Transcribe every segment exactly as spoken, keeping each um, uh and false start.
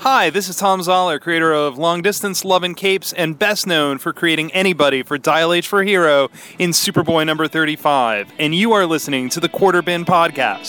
Hi, this is Tom Zoller, creator of Long Distance, Love and Capes, and best known for creating anybody for Dial H for Hero in Superboy number thirty-five. And you are listening to the Quarter Bin Podcast.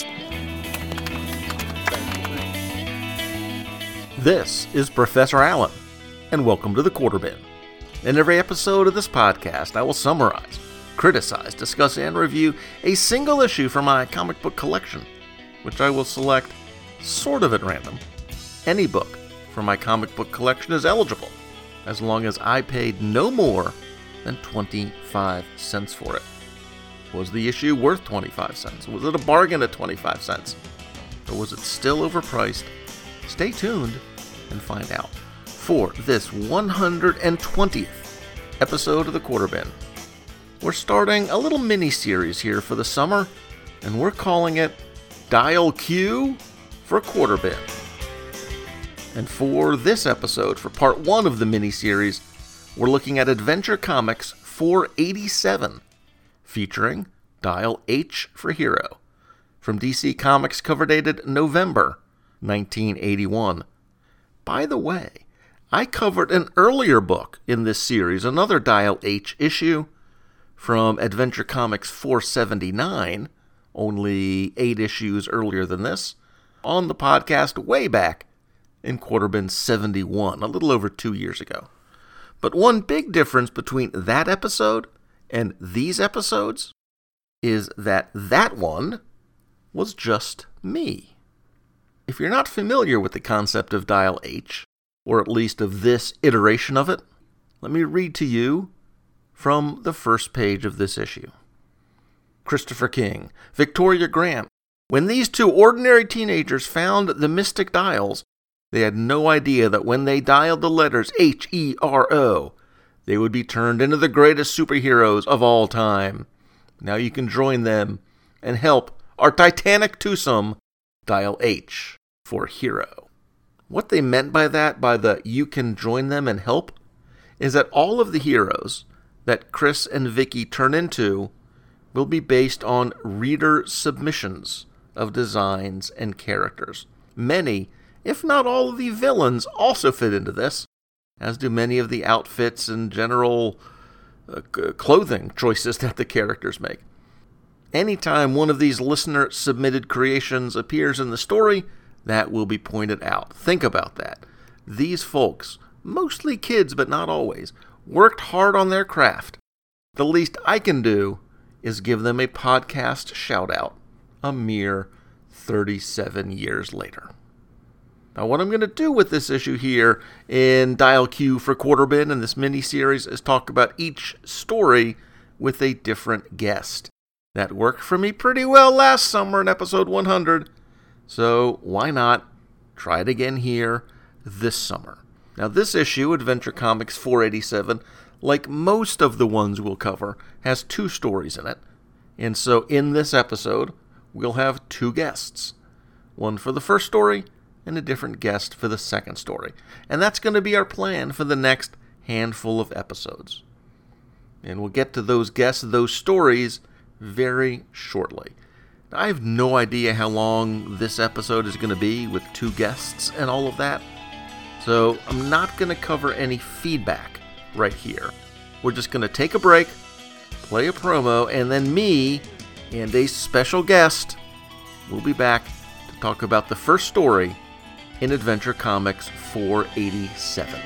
This is Professor Allen, and welcome to the Quarter Bin. In every episode of this podcast, I will summarize, criticize, discuss, and review a single issue from my comic book collection, which I will select sort of at random. Any book from my comic book collection is eligible, as long as I paid no more than twenty-five cents for it. Was the issue worth twenty-five cents? Was it a bargain at twenty-five cents? Or was it still overpriced? Stay tuned and find out. For this one hundred twentieth episode of the Quarter Bin, we're starting a little mini-series here for the summer, and we're calling it Dial Q for Quarter Bin. And for this episode, for part one of the mini-series, we're looking at Adventure Comics four eighty-seven, featuring Dial H for Hero, from D C Comics, cover dated November nineteen eighty-one. By the way, I covered an earlier book in this series, another Dial H issue, from Adventure Comics four seventy-nine, only eight issues earlier than this, on the podcast way back in Quarter Bin seventy-one, a little over two years ago. But one big difference between that episode and these episodes is that that one was just me. If you're not familiar with the concept of Dial H, or at least of this iteration of it, let me read to you from the first page of this issue. Christopher King, Victoria Grant. When these two ordinary teenagers found the mystic dials, they had no idea that when they dialed the letters H E R O, they would be turned into the greatest superheroes of all time. Now you can join them and help our titanic twosome Dial H for Hero. What they meant by that, by the you can join them and help, is that all of the heroes that Chris and Vicky turn into will be based on reader submissions of designs and characters. Many, if not all of the villains, also fit into this, as do many of the outfits and general uh, c- clothing choices that the characters make. Anytime one of these listener-submitted creations appears in the story, that will be pointed out. Think about that. These folks, mostly kids but not always, worked hard on their craft. The least I can do is give them a podcast shout-out a mere thirty-seven years later. Now, what I'm going to do with this issue here in Dial Q for Quarter Bin in this mini-series is talk about each story with a different guest. That worked for me pretty well last summer in episode one hundred, so why not try it again here this summer? Now, this issue, Adventure Comics four eighty-seven, like most of the ones we'll cover, has two stories in it. And so in this episode, we'll have two guests. One for the first story, and a different guest for the second story. And that's going to be our plan for the next handful of episodes. And we'll get to those guests, those stories, very shortly. Now, I have no idea how long this episode is going to be with two guests and all of that. So I'm not going to cover any feedback right here. We're just going to take a break, play a promo, and then me and a special guest will be back to talk about the first story in Adventure Comics four eighty-seven.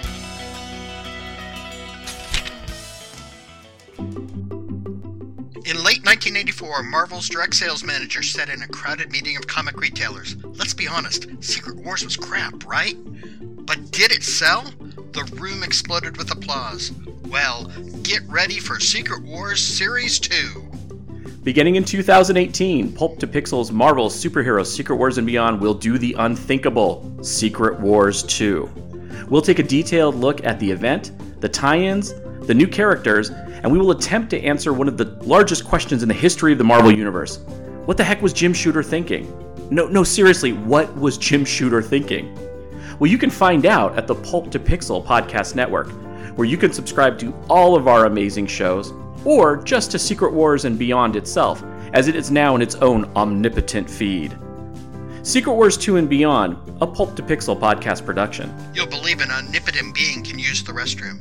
In late nineteen eighty-four, Marvel's direct sales manager said in a crowded meeting of comic retailers, "Let's be honest, Secret Wars was crap, right? But did it sell?" The room exploded with applause. Well, get ready for Secret Wars Series two. Beginning in two thousand eighteen, Pulp to Pixel's Marvel's superhero Secret Wars and Beyond will do the unthinkable, Secret Wars two. We'll take a detailed look at the event, the tie-ins, the new characters, and we will attempt to answer one of the largest questions in the history of the Marvel Universe. What the heck was Jim Shooter thinking? No, no, seriously, what was Jim Shooter thinking? Well, you can find out at the Pulp to Pixel podcast network, where you can subscribe to all of our amazing shows, or just to Secret Wars and Beyond itself, as it is now in its own omnipotent feed. Secret Wars two and Beyond, a Pulp to Pixel podcast production. You'll believe an omnipotent being can use the restroom.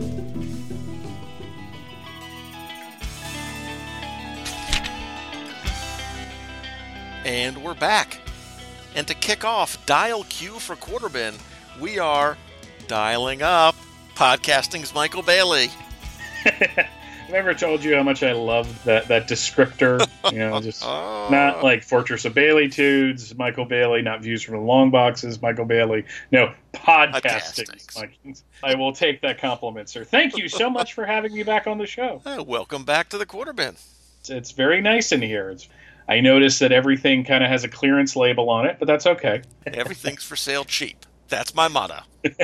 And we're back. And to kick off Dial Q for Quarterbin, we are dialing up Podcasting's Michael Bailey. I've never told you how much I love that, that descriptor. You know, just not like Fortress of Bailey-tudes, Michael Bailey, not Views from the Long Boxes, Michael Bailey. No, Podcasting. I will take that compliment, sir. Thank you so much for having me back on the show. Hey, welcome back to the Quarterbin. It's, it's very nice in here. It's, I noticed that everything kind of has a clearance label on it, but that's okay. Everything's for sale cheap. That's my motto.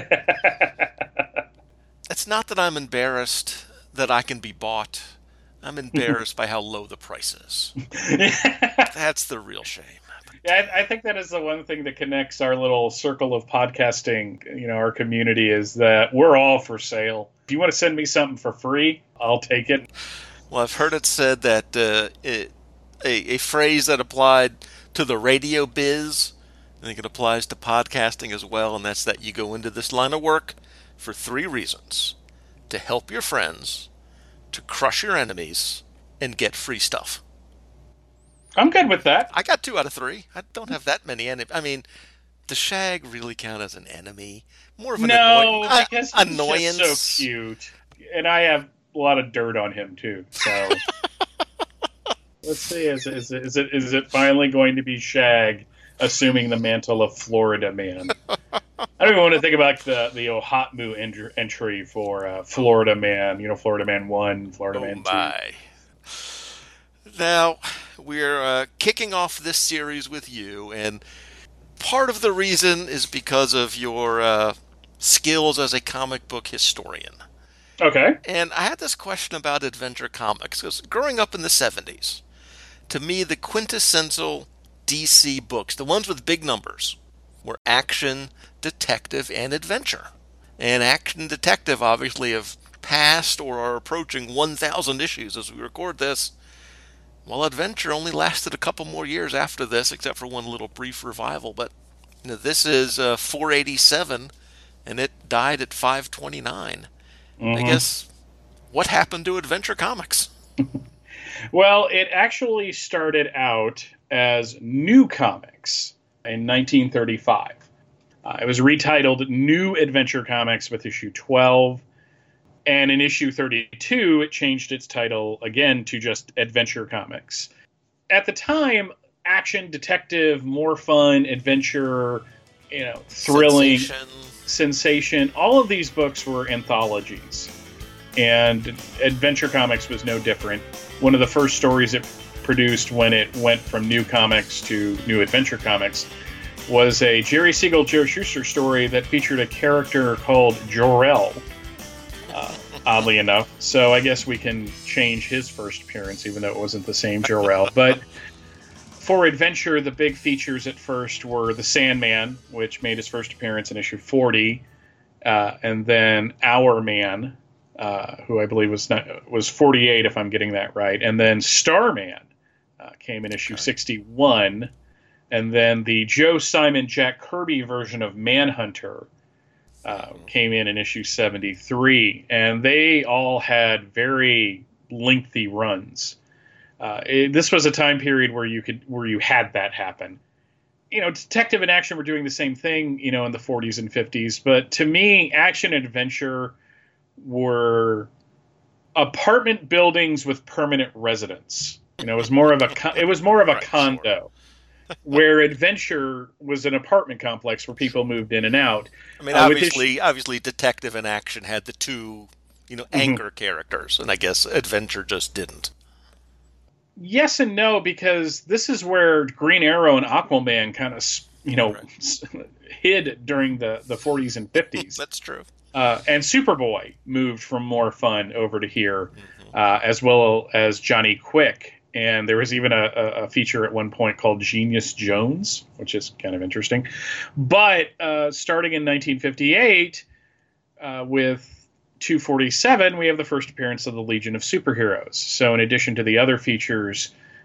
It's not that I'm embarrassed that I can be bought. I'm embarrassed by how low the price is. That's the real shame. Yeah, I, I think that is the one thing that connects our little circle of podcasting, you know, our community, is that we're all for sale. If you want to send me something for free, I'll take it. Well, I've heard it said that uh, it, a, a phrase that applied to the radio biz, I think it applies to podcasting as well, and that's that you go into this line of work for three reasons: to help your friends, to crush your enemies, and get free stuff. I'm good with that. I got two out of three. I don't have that many enemies. I mean, does Shag really count as an enemy? More of an no, annoy- because uh, he's annoyance. Just so cute, and I have a lot of dirt on him too. So let's see. Is, is, is it is it finally going to be Shag assuming the mantle of Florida Man? I don't even want to think about the the Ohatmu en- entry for uh, Florida Man. You know, Florida Man one, Florida oh Man my. two. Now, we're uh, kicking off this series with you, and part of the reason is because of your uh, skills as a comic book historian. Okay. And I had this question about Adventure Comics, because growing up in the seventies, to me, the quintessential D C books, the ones with big numbers, were action, detective, and adventure. And action detective obviously have passed or are approaching one thousand issues as we record this, while adventure only lasted a couple more years after this, except for one little brief revival. But you know, this is uh, four eighty-seven, and it died at five twenty-nine. Mm-hmm. I guess, what happened to Adventure Comics? Well, it actually started out as New Comics in nineteen thirty-five. Uh, it was retitled New Adventure Comics with issue twelve, and in issue thirty-two, it changed its title again to just Adventure Comics. At the time, action, detective, more fun, adventure, you know, thrilling, sensation, sensation all of these books were anthologies, and Adventure Comics was no different. One of the first stories it produced when it went from New Comics to New Adventure Comics was a Jerry Siegel, Joe Shuster story that featured a character called Jor-El, uh, oddly enough. So I guess we can change his first appearance, even though it wasn't the same Jor-El. But for Adventure, the big features at first were the Sandman, which made his first appearance in issue forty, uh, and then Our Man, uh, who I believe was not, was forty-eight, if I'm getting that right, and then Starman uh, came in issue sixty-one. And then the Joe Simon, Jack Kirby version of Manhunter uh, came in in issue seventy-three. And they all had very lengthy runs. Uh, it, this was a time period where you could where you had that happen. You know, detective and action were doing the same thing, you know, in the forties and fifties. But to me, action and adventure were apartment buildings with permanent residents. You know, it was more of a con- it was more of a right, condo. Sure. Where adventure was an apartment complex where people moved in and out. I mean, obviously, uh, obviously, detective and action had the two, you know, anchor mm-hmm. characters, and I guess adventure just didn't. Yes and no, because this is where Green Arrow and Aquaman kind of, you know, right. hid during the, the forties and fifties. That's true. Uh, and Superboy moved from more fun over to here, mm-hmm. uh, as well as Johnny Quick. And there was even a, a feature at one point called Genius Jones, which is kind of interesting. But uh, starting in nineteen fifty-eight, uh, with two forty-seven, we have the first appearance of the Legion of Superheroes. So in addition to the other features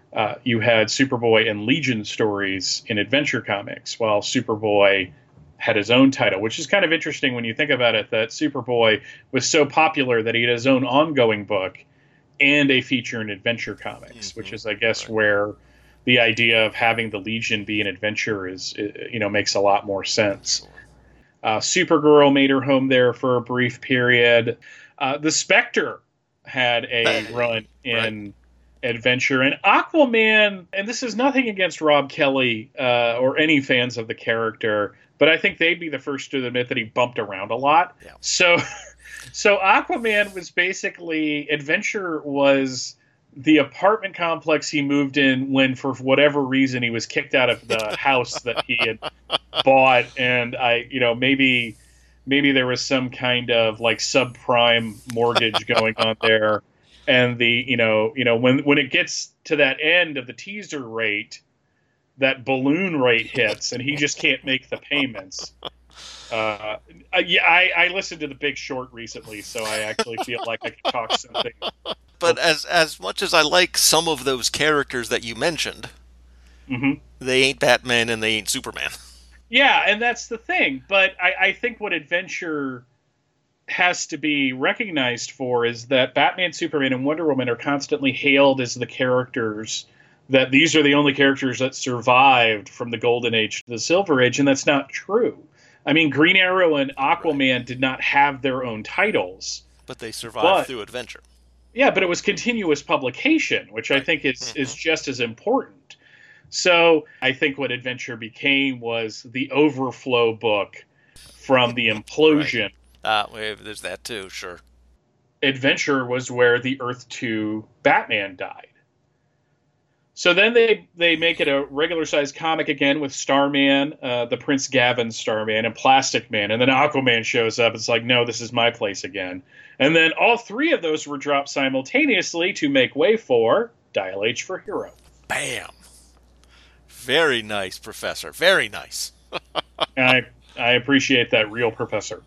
uh, you had Superboy and Legion stories in Adventure Comics, while Superboy had his own title, which is kind of interesting when you think about it, that Superboy was so popular that he had his own ongoing book and a feature in Adventure Comics, mm-hmm. which is, I guess, right. where the idea of having the Legion be an adventure is, you know, makes a lot more sense. Uh, Supergirl made her home there for a brief period. Uh, the Spectre had a run in right. Adventure, and Aquaman, and this is nothing against Rob Kelly uh, or any fans of the character, but I think they'd be the first to admit that he bumped around a lot. Yeah. So, so Aquaman was basically, Adventure was the apartment complex he moved in when, for whatever reason, he was kicked out of the house that he had bought, and I, you know, maybe, maybe there was some kind of like subprime mortgage going on there, and the, you know, you know, when when it gets to that end of the teaser rate, that balloon rate hits, and he just can't make the payments. Uh, yeah, I, I listened to The Big Short recently, so I actually feel like I can talk something. But as as much as I like some of those characters that you mentioned, mm-hmm. they ain't Batman and they ain't Superman. Yeah, and that's the thing. But I, I think what Adventure has to be recognized for is that Batman, Superman, and Wonder Woman are constantly hailed as the characters that these are the only characters that survived from the Golden Age to the Silver Age, and that's not true. I mean, Green Arrow and Aquaman did not have their own titles. But they survived but, through Adventure. Yeah, but it was continuous publication, which I think is, mm-hmm. is just as important. So I think what Adventure became was the overflow book from the implosion. Right. Uh, there's that too, sure. Adventure was where the Earth two Batman died. So then they, they make it a regular-sized comic again with Starman, uh, the Prince Gavin Starman, and Plastic Man. And then Aquaman shows up. It's like, no, this is my place again. And then all three of those were dropped simultaneously to make way for Dial H for Hero. Bam! Very nice, Professor. Very nice. I I appreciate that, real Professor.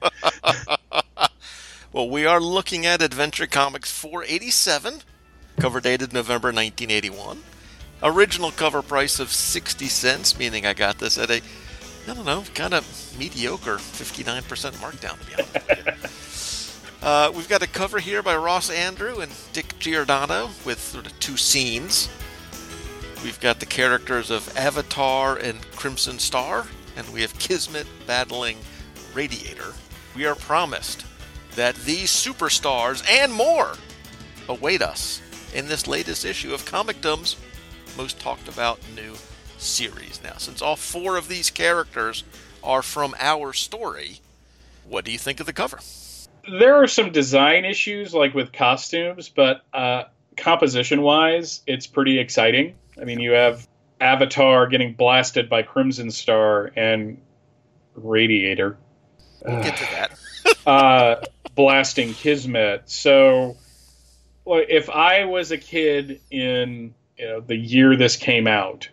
Well, we are looking at Adventure Comics four eighty-seven, cover dated November nineteen eighty-one. Original cover price of sixty cents, meaning I got this at a, I don't know, kind of mediocre fifty-nine percent markdown, to be honest with you. Uh, we've got a cover here by Ross Andrew and Dick Giordano with sort of two scenes. We've got the characters of Avatar and Crimson Star, and we have Kismet battling Radiator. We are promised that these superstars and more await us in this latest issue of Comicdom's most talked about new series. Now, since all four of these characters are from our story, what do you think of the cover? There are some design issues, like with costumes, but uh, composition-wise, it's pretty exciting. I mean, you have Avatar getting blasted by Crimson Star and Radiator. We'll get to that. uh, blasting Kismet. So, well, if I was a kid in you know, the year this came out,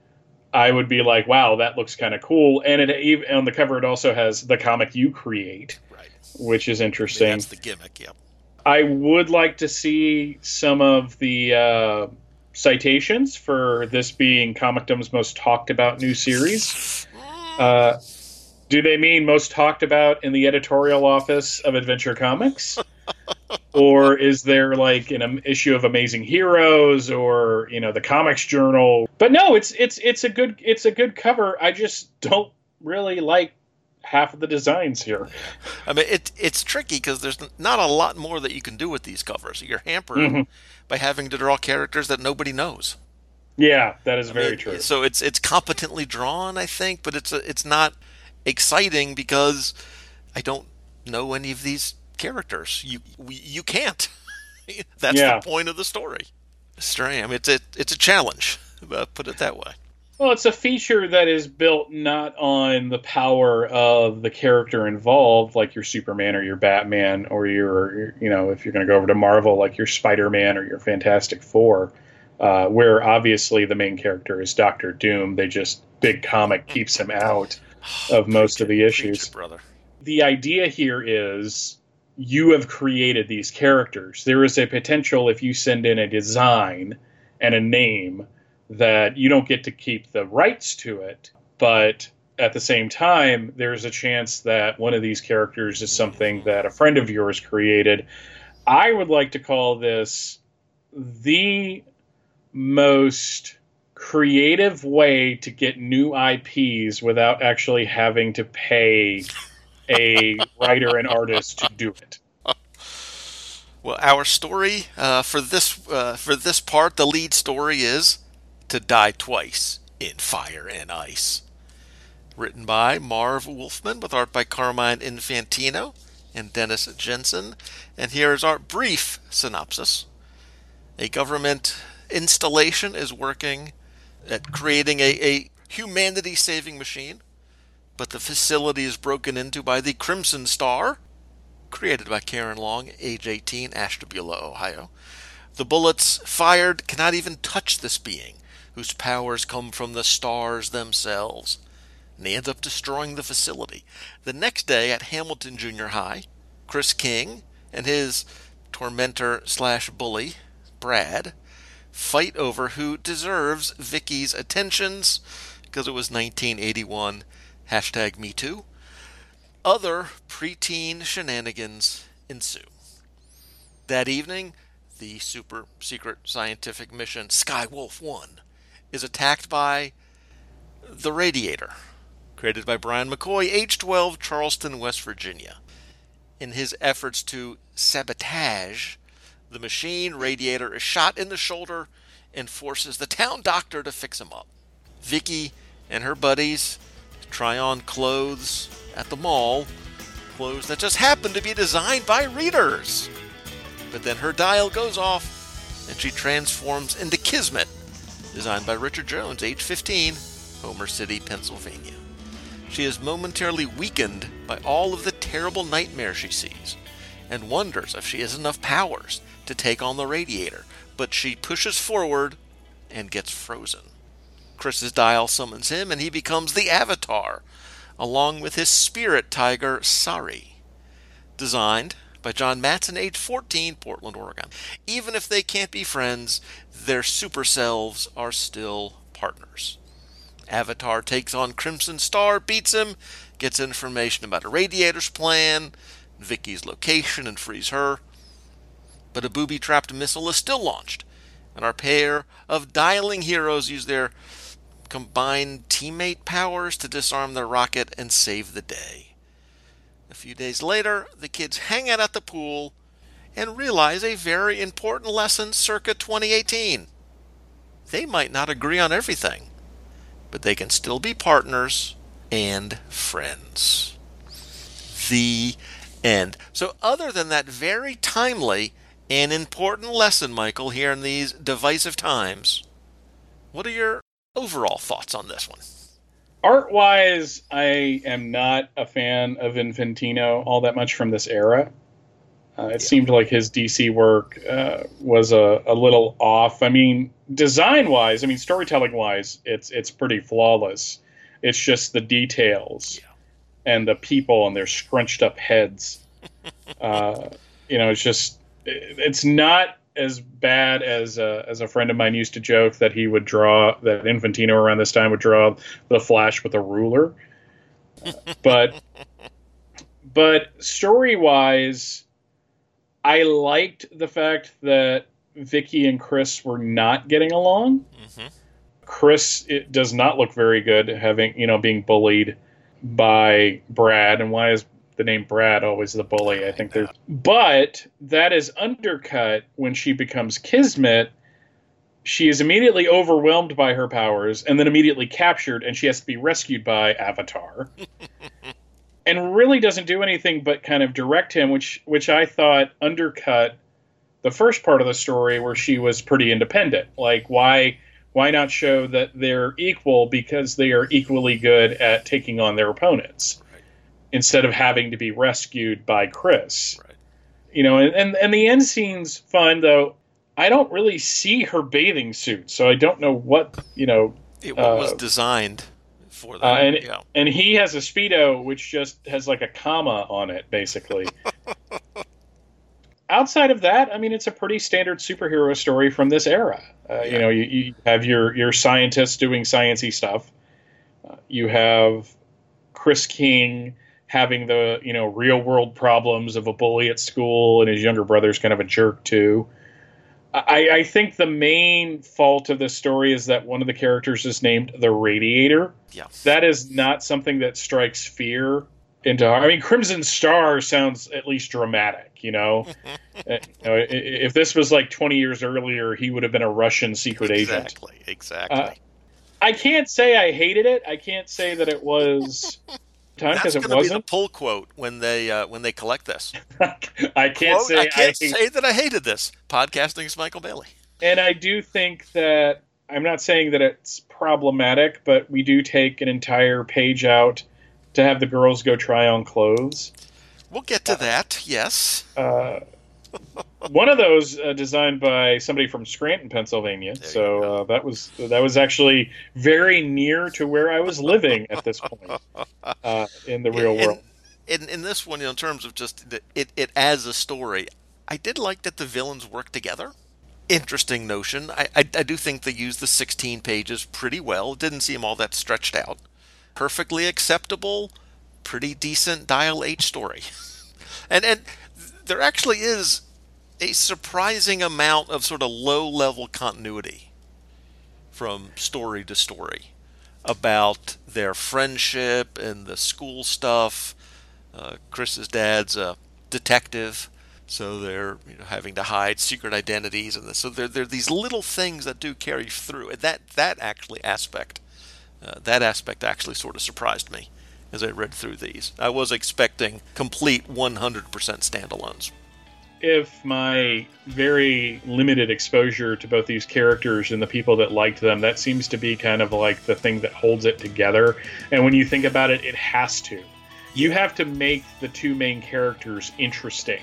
I would be like, wow, that looks kind of cool. And it even on the cover, it also has the comic you create, right, which is interesting. That's the gimmick, yeah. I would like to see some of the uh, citations for this being Comicdom's most talked about new series. Uh, do they mean most talked about in the editorial office of Adventure Comics? Or is there like an um, issue of Amazing Heroes or, you know, the Comics Journal? But no, it's it's it's a good it's a good cover. I just don't really like half of the designs here. I mean, it it's tricky because there's not a lot more that you can do with these covers. You're hampered mm-hmm. by having to draw characters that nobody knows. Yeah, that is I very mean, true. So it's it's competently drawn, I think, but it's a, it's not exciting because I don't know any of these characters. You we, you can't. That's yeah. the point of the story. Strange. I mean, it's a it's a challenge. Put it that way. Well, it's a feature that is built not on the power of the character involved, like your Superman or your Batman, or your, you know, if you're going to go over to Marvel, like your Spider-Man or your Fantastic Four, uh, where obviously the main character is Doctor Doom. They just, big comic keeps him out of most of the issues. Brother. The idea here is you have created these characters. There is a potential, if you send in a design and a name, that you don't get to keep the rights to it, but at the same time, there's a chance that one of these characters is something that a friend of yours created. I would like to call this the most creative way to get new I Ps without actually having to pay a writer and artist to do it. Well, our story uh, for this uh, for this part, the lead story is To Die Twice in Fire and Ice. Written by Marv Wolfman with art by Carmine Infantino and Dennis Jensen. And here is our brief synopsis. A government installation is working at creating a, a humanity-saving machine, but the facility is broken into by the Crimson Star, created by Karen Long, age eighteen, Ashtabula, Ohio. The bullets fired cannot even touch this being, whose powers come from the stars themselves. And they end up destroying the facility. The next day at Hamilton Junior High, Chris King and his tormentor slash bully, Brad, fight over who deserves Vicky's attentions, because it was nineteen eighty-one, hashtag Me Too. Other preteen shenanigans ensue. That evening, the super secret scientific mission Skywolf one is attacked by the Radiator, created by Brian McCoy, age twelve, Charleston, West Virginia. In his efforts to sabotage the machine, Radiator is shot in the shoulder and forces the town doctor to fix him up. Vicky and her buddies try on clothes at the mall, clothes that just happen to be designed by readers. But then her dial goes off and she transforms into Kismet, designed by Richard Jones, age fifteen, Homer City, Pennsylvania. She is momentarily weakened by all of the terrible nightmares she sees, and wonders if she has enough powers to take on the Radiator, but she pushes forward and gets frozen. Chris's dial summons him, and he becomes the Avatar, along with his spirit tiger, Sari. Designed by John Matson, age fourteen, Portland, Oregon. Even if they can't be friends, their super selves are still partners. Avatar takes on Crimson Star, beats him, gets information about a Radiator's plan, Vicky's location, and frees her. But a booby-trapped missile is still launched, and our pair of dialing heroes use their combined teammate powers to disarm the rocket and save the day. A few days later, the kids hang out at the pool and realize a very important lesson circa twenty eighteen. They might not agree on everything, but they can still be partners and friends. The end. So other than that very timely and important lesson, Michael, here in these divisive times, what are your overall thoughts on this one? Art-wise, I am not a fan of Infantino all that much from this era. Uh, it yeah. seemed like his D C work uh, was a, a little off. I mean, design-wise, I mean, storytelling-wise, it's it's pretty flawless. It's just the details yeah. and the people and their scrunched-up heads. uh, you know, it's just it, it's not as bad as uh, as a friend of mine used to joke that he would draw, that Infantino around this time would draw the Flash with a ruler. Uh, but but story-wise, I liked the fact that Vicky and Chris were not getting along. Mm-hmm. Chris it does not look very good, having you know being bullied by Brad. And why is the name Brad always the bully? I think there's, but that is undercut when she becomes Kismet. She is immediately overwhelmed by her powers, and then immediately captured, and she has to be rescued by Avatar. And really doesn't do anything but kind of direct him, which which I thought undercut the first part of the story where she was pretty independent. Like, why why not show that they're equal because they are equally good at taking on their opponents, right, instead of having to be rescued by Chris. Right. You know, and, and, and the end scene's fun, though. I don't really see her bathing suit, so I don't know what, you know... It uh, was designed... For that. Uh, and yeah. and he has a Speedo which just has like a comma on it, basically. outside of that, I mean, it's a pretty standard superhero story from this era. Uh, Yeah. You know, you, you have your your scientists doing sciencey stuff. Uh, you have Chris King having the, you know, real world problems of a bully at school, and his younger brother's kind of a jerk too. I, I think the main fault of this story is that one of the characters is named the Radiator. Yeah. That is not something that strikes fear into. I mean, Crimson Star sounds at least dramatic, you know. Uh, you know, i- i- if this was like twenty years earlier, he would have been a Russian secret agent. Exactly. Exactly. Uh, I can't say I hated it. I can't say that it was time That's because it going to be the wasn't. pull quote when they uh, when they collect this. I can't Quote, say I can't hate- say that I hated this. Podcasting is Michael Bailey. And I do think that I'm not saying that it's problematic, but we do take an entire page out to have the girls go try on clothes. We'll get to that. Yes. Uh, one of those uh, designed by somebody from Scranton, Pennsylvania. There you So go. uh, that was that was actually very near to where I was living at this point uh, in the real And- world. In in this one, you know, in terms of just the, it it as a story, I did like that the villains work together. Interesting notion. I, I I do think they used the sixteen pages pretty well. It didn't seem all that stretched out. Perfectly acceptable, pretty decent Dial H story. And and there actually is a surprising amount of sort of low level continuity from story to story about their friendship and the school stuff. Uh, Chris's dad's a detective, so they're, you know, having to hide secret identities, and so there there are these little things that do carry through. And that that actually aspect, uh, that aspect actually sort of surprised me as I read through these. I was expecting complete one hundred percent standalones. If my very limited exposure to both these characters and the people that liked them, that seems to be kind of like the thing that holds it together. And when you think about it, it has to. You have to make the two main characters interesting.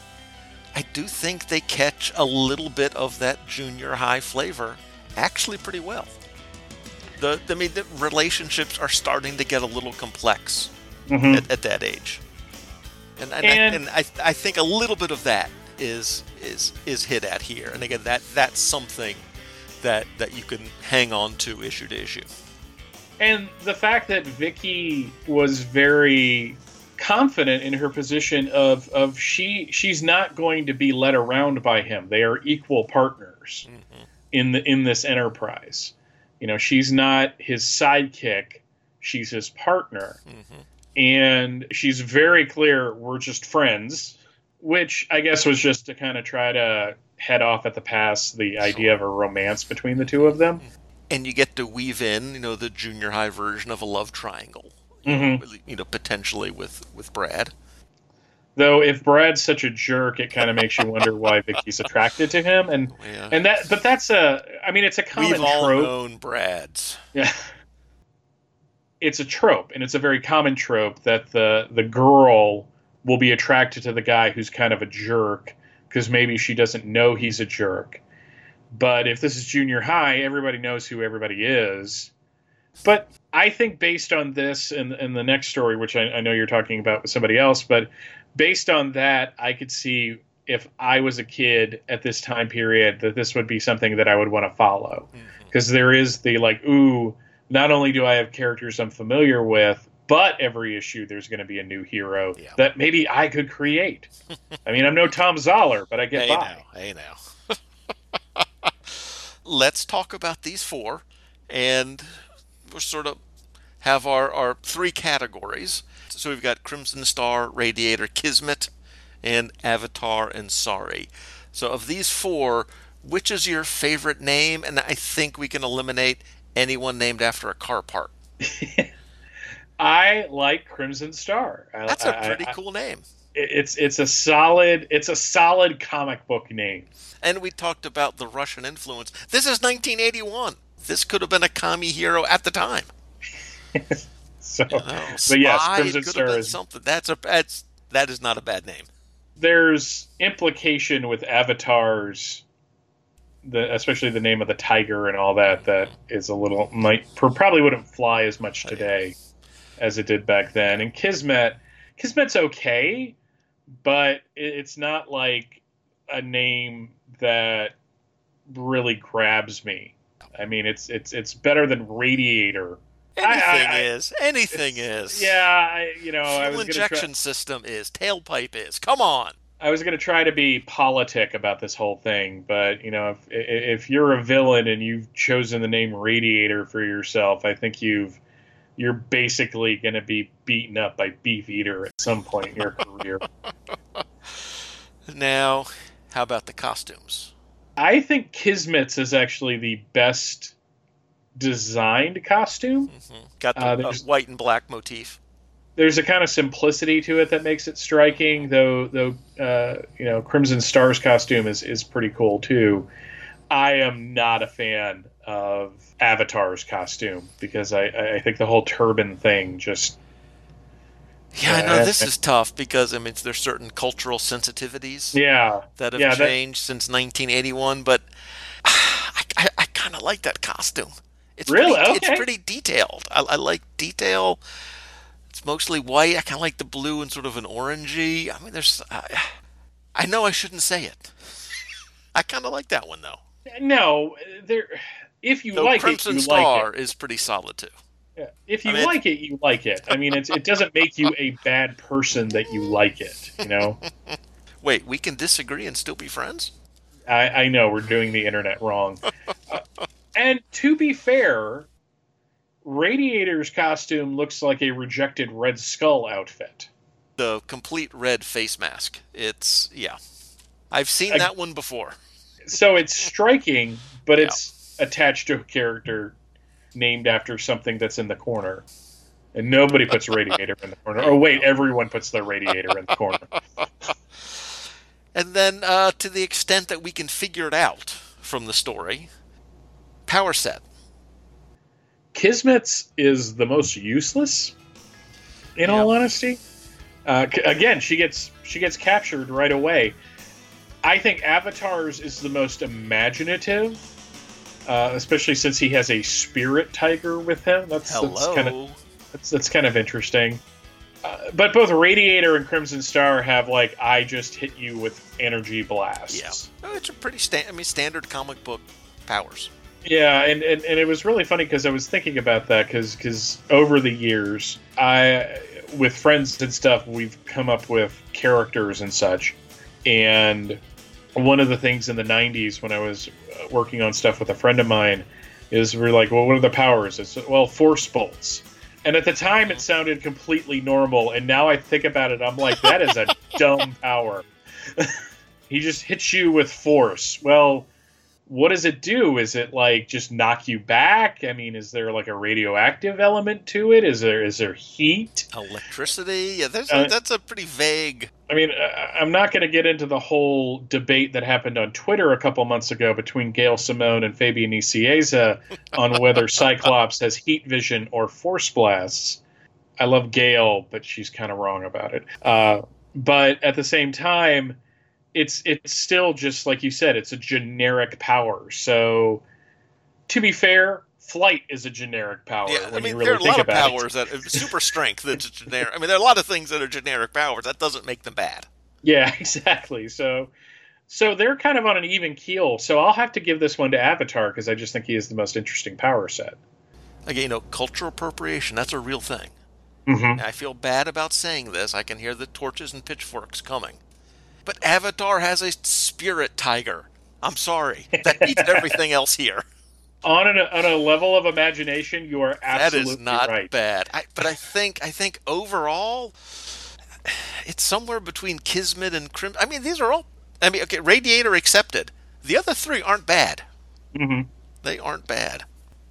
I do think they catch a little bit of that junior high flavor actually pretty well. The, I mean, the relationships are starting to get a little complex Mhm. at, at that age, and and, And- I, and I, I think a little bit of that is is is hit at here. And again, that that's something that that you can hang on to issue to issue. And the fact that Vicky was very confident in her position of of she she's not going to be led around by him. They are equal partners Mm-hmm. in the in this enterprise. You know, she's not his sidekick, she's his partner. Mm-hmm. And she's very clear we're just friends, which I guess was just to kind of try to head off at the pass the idea of a romance between the two of them. And you get to weave in, you know, the junior high version of a love triangle, Mhm. you know, potentially with with Brad. Though if Brad's such a jerk, it kind of makes you wonder why Vicky's attracted to him, and Yeah. and that. But that's a. I mean, it's a common We've all trope. known Brads. Yeah, it's a trope, and it's a very common trope that the the girl will be attracted to the guy who's kind of a jerk because maybe she doesn't know he's a jerk. But if this is junior high, everybody knows who everybody is. But I think based on this and, and the next story, which I, I know you're talking about with somebody else, but based on that, I could see if I was a kid at this time period that this would be something that I would want to follow. Because there is the like, ooh, not only do I have characters I'm familiar with, but every issue there's going to be a new hero Yeah. that maybe I could create. I mean, I'm no Tom Zoller, but I get Hey by. now, hey now. Let's talk about these four, and we'll sort of have our, our three categories. So we've got Crimson Star, Radiator, Kismet, and Avatar and Sorry. So of these four, which is your favorite name? And I think we can eliminate anyone named after a car part. I like Crimson Star. I, That's a I- pretty I- cool name. It's it's a solid it's a solid comic book name. And we talked about the Russian influence. This is nineteen eighty-one. This could have been a commie hero at the time. So, You know, but yes, Spy, Crimson it could Star have been is. something. That's a that's that is not a bad name. There's implication with Avatar's, the especially the name of the tiger and all that. That is a little might probably wouldn't fly as much today as it did back then. And Kismet, Kismet's okay, but it- it's not like a name that really grabs me. I mean, it's it's it's better than Radiator. Anything I, I, is. Anything is. Yeah, I, you know, I Fuel was injection try, system is. Tailpipe is. Come on. I was going to try to be politic about this whole thing, but you know, if if you're a villain and you've chosen the name Radiator for yourself, I think you've you're basically going to be beaten up by Beefeater at some point in your career. Now, how about the costumes? I think Kismet's is actually the best designed costume. Mm-hmm. Got the Uh, uh, white and black motif. There's a kind of simplicity to it that makes it striking, though. Though uh, you know, Crimson Star's costume is is pretty cool too. I am not a fan of Avatar's costume because I, I think the whole turban thing just. Yeah, I know Uh, this is tough because I mean there's certain cultural sensitivities Yeah, that have yeah, that- changed since nineteen eighty-one, but I, I, I kind of like that costume. It's Really? pretty, Okay. It's pretty detailed. I, I like detail. It's mostly white. I kind of like the blue and sort of an orangey. I mean, there's. I, I know I shouldn't say it. I kind of like that one though. no, there. If you So like Crimson it, you Star like it. is pretty solid too. Yeah. If you I mean, like it, you like it. I mean, it's, it doesn't make you a bad person that you like it. You know. Wait, we can disagree and still be friends? I, I know we're doing the internet wrong. Uh, and to be fair, Radiator's costume looks like a rejected Red Skull outfit. The complete red face mask. It's yeah. I've seen I- that one before. So it's striking, but Yeah. it's attached to a character named after something that's in the corner. And nobody puts Radiator in the corner. Oh, wait, everyone puts their Radiator in the corner. And then, uh, to the extent that we can figure it out from the story, power set. Kismet's is the most useless, in Yeah. all honesty. Uh, c- again, she gets she gets captured right away. I think Avatar's is the most imaginative, uh, especially since he has a spirit tiger with him. That's Hello. that's kind of that's, that's kind of interesting. Uh, but both Radiator and Crimson Star have like I just hit you with energy blasts. Yeah. Oh, it's a pretty sta- I mean, standard comic book powers. Yeah, and, and, and it was really funny because I was thinking about that because over the years, I with friends and stuff, we've come up with characters and such. And one of the things in the nineties when I was working on stuff with a friend of mine is we're like, well, what are the powers? It's, well, force bolts. And at the time, it sounded completely normal. And now I think about it, I'm like, that is a dumb power. He just hits you with force. Well, what does it do? Is it like just knock you back? I mean, is there like a radioactive element to it? Is there is there heat? Electricity? Yeah, there's Uh, a, that's a pretty vague. I mean, I- I'm not going to get into the whole debate that happened on Twitter a couple months ago between Gail Simone and Fabian Nicieza on whether Cyclops has heat vision or force blasts. I love Gail, but she's kind of wrong about it. Uh, but at the same time, it's it's still just like you said, it's a generic power. So, to be fair, flight is a generic power. Yeah, I when mean, you really there are a think lot of about it. powers that super strength that's generic. I mean, there are a lot of things that are generic powers. That doesn't make them bad. Yeah, exactly. So, so they're kind of on an even keel. So I'll have to give this one to Avatar because I just think he is the most interesting power set. Again, you know, cultural appropriation, that's a real thing. Mm-hmm. And I feel bad about saying this. I can hear the torches and pitchforks coming. But Avatar has a spirit tiger. I'm sorry. That beats everything else here. On a on a level of imagination, you are That absolutely is not right. bad. I, but I think I think overall, it's somewhere between Kismet and Crim. I mean, these are all. I mean, okay, Radiator accepted. The other three aren't bad. Mm-hmm. They aren't bad.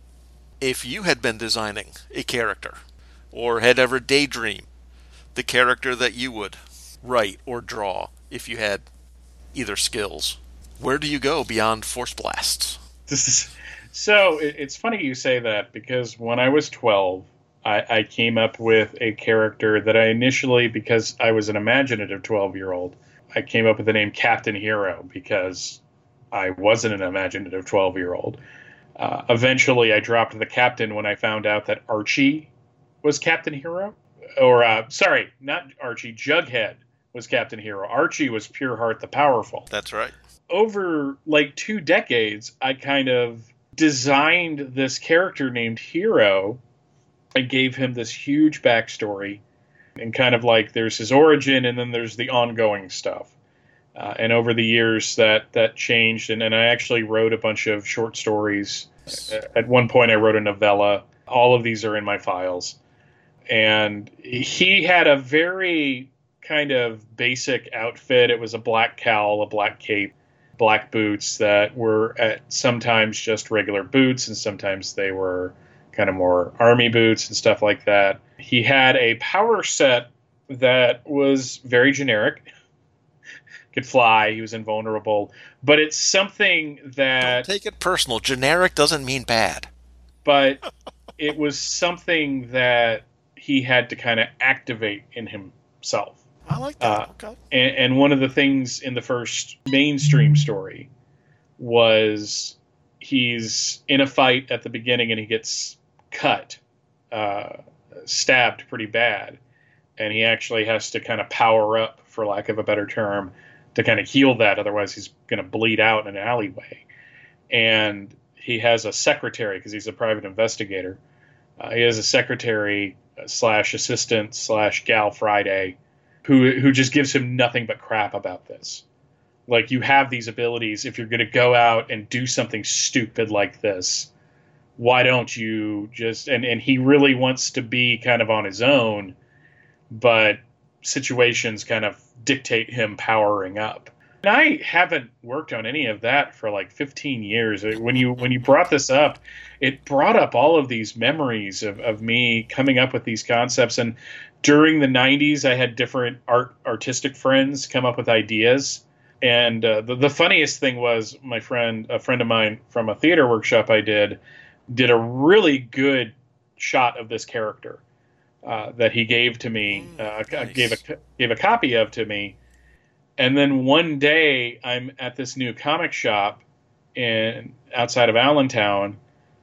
If you had been designing a character, or had ever daydreamed the character that you would write or draw, if you had either skills, where do you go beyond force blasts? This is so. It, it's funny you say that because when I was twelve, I, I came up with a character that I initially, because I was an imaginative twelve-year-old, I came up with the name Captain Hero because I wasn't an imaginative twelve-year-old. Uh, eventually, I dropped the captain when I found out that Archie was Captain Hero. Or, uh, sorry, not Archie, Jughead was Captain Hero. Archie was Pureheart the Powerful. That's right. Over like two decades, I kind of designed this character named Hero. I gave him this huge backstory, and kind of like there's his origin, and then there's the ongoing stuff. Uh, and over the years, that that changed, and, and I actually wrote a bunch of short stories. At one point, I wrote a novella. All of these are in my files. And he had a very kind of basic outfit. It was a black cowl, a black cape, black boots that were at sometimes just regular boots, and sometimes they were kind of more army boots and stuff like that. He had a power set that was very generic. Could fly. He was invulnerable. But it's something that... Don't take it personal. Generic doesn't mean bad. But it was something that he had to kind of activate in himself. I like that. Uh, okay. And, and one of the things in the first mainstream story was he's in a fight at the beginning and he gets cut, uh, stabbed pretty bad. And he actually has to kind of power up, for lack of a better term, to kind of heal that. Otherwise, he's going to bleed out in an alleyway. And he has a secretary, because he's a private investigator. Uh, he has a secretary uh, slash assistant slash gal Friday who who just gives him nothing but crap about this. Like, you have these abilities. If you're going to go out and do something stupid like this, why don't you just... And, and he really wants to be kind of on his own, but situations kind of dictate him powering up. And I haven't worked on any of that for like fifteen years. When you when you brought this up, it brought up all of these memories of, of me coming up with these concepts. And during the nineties, I had different art artistic friends come up with ideas. And uh, the, the funniest thing was my friend, a friend of mine from a theater workshop I did, did a really good shot of this character. Uh, that he gave to me, uh, nice. gave a gave a copy of to me, and then one day I'm at this new comic shop in outside of Allentown,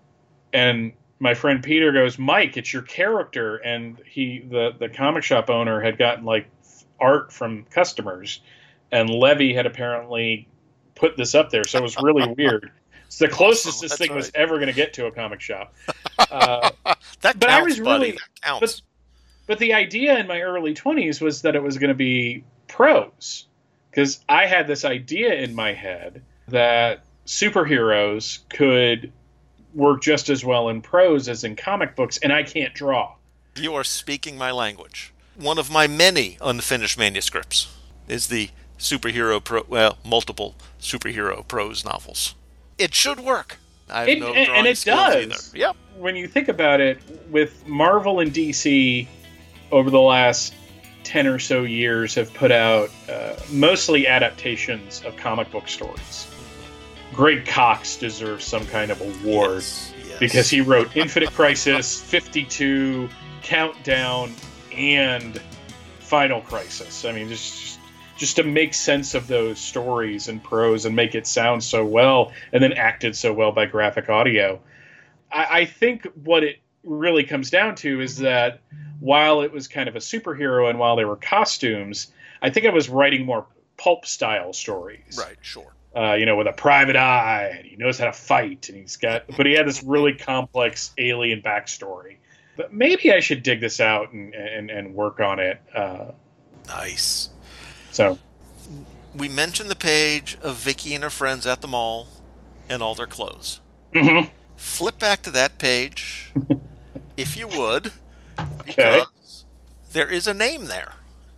and my friend Peter goes, "Mike, it's your character," and he the the comic shop owner had gotten like art from customers, and Levy had apparently put this up there, so it was really weird. It's the closest awesome. this That's thing right. was ever going to get to a comic shop. Uh, that but counts, I was buddy. really, that counts. But, but the idea in my early twenties was that it was going to be prose, because I had this idea in my head that superheroes could work just as well in prose as in comic books, and I can't draw. You are speaking my language. One of my many unfinished manuscripts is the superhero, pro, well, multiple superhero prose novels. It should work. I have it, no and, drawing and it skills does. either. Yep. When you think about it, with Marvel and D C over the last ten or so years have put out uh, mostly adaptations of comic book stories. Greg Cox deserves some kind of award yes, yes. because he wrote Infinite Crisis, fifty-two, Countdown, and Final Crisis. I mean, just just to make sense of those stories in prose and make it sound so well, and then acted so well by graphic audio. I, I think what it really comes down to is that while it was kind of a superhero and while there were costumes, I think I was writing more pulp style stories. Right, sure. Uh, you know, with a private eye, and he knows how to fight, and he's got, but he had this really complex alien backstory. But maybe I should dig this out and and, and work on it. Uh, nice. So, we mentioned the page of Vicky and her friends at the mall and all their clothes. Mm-hmm. Flip back to that page, if you would, because okay. there is a name there.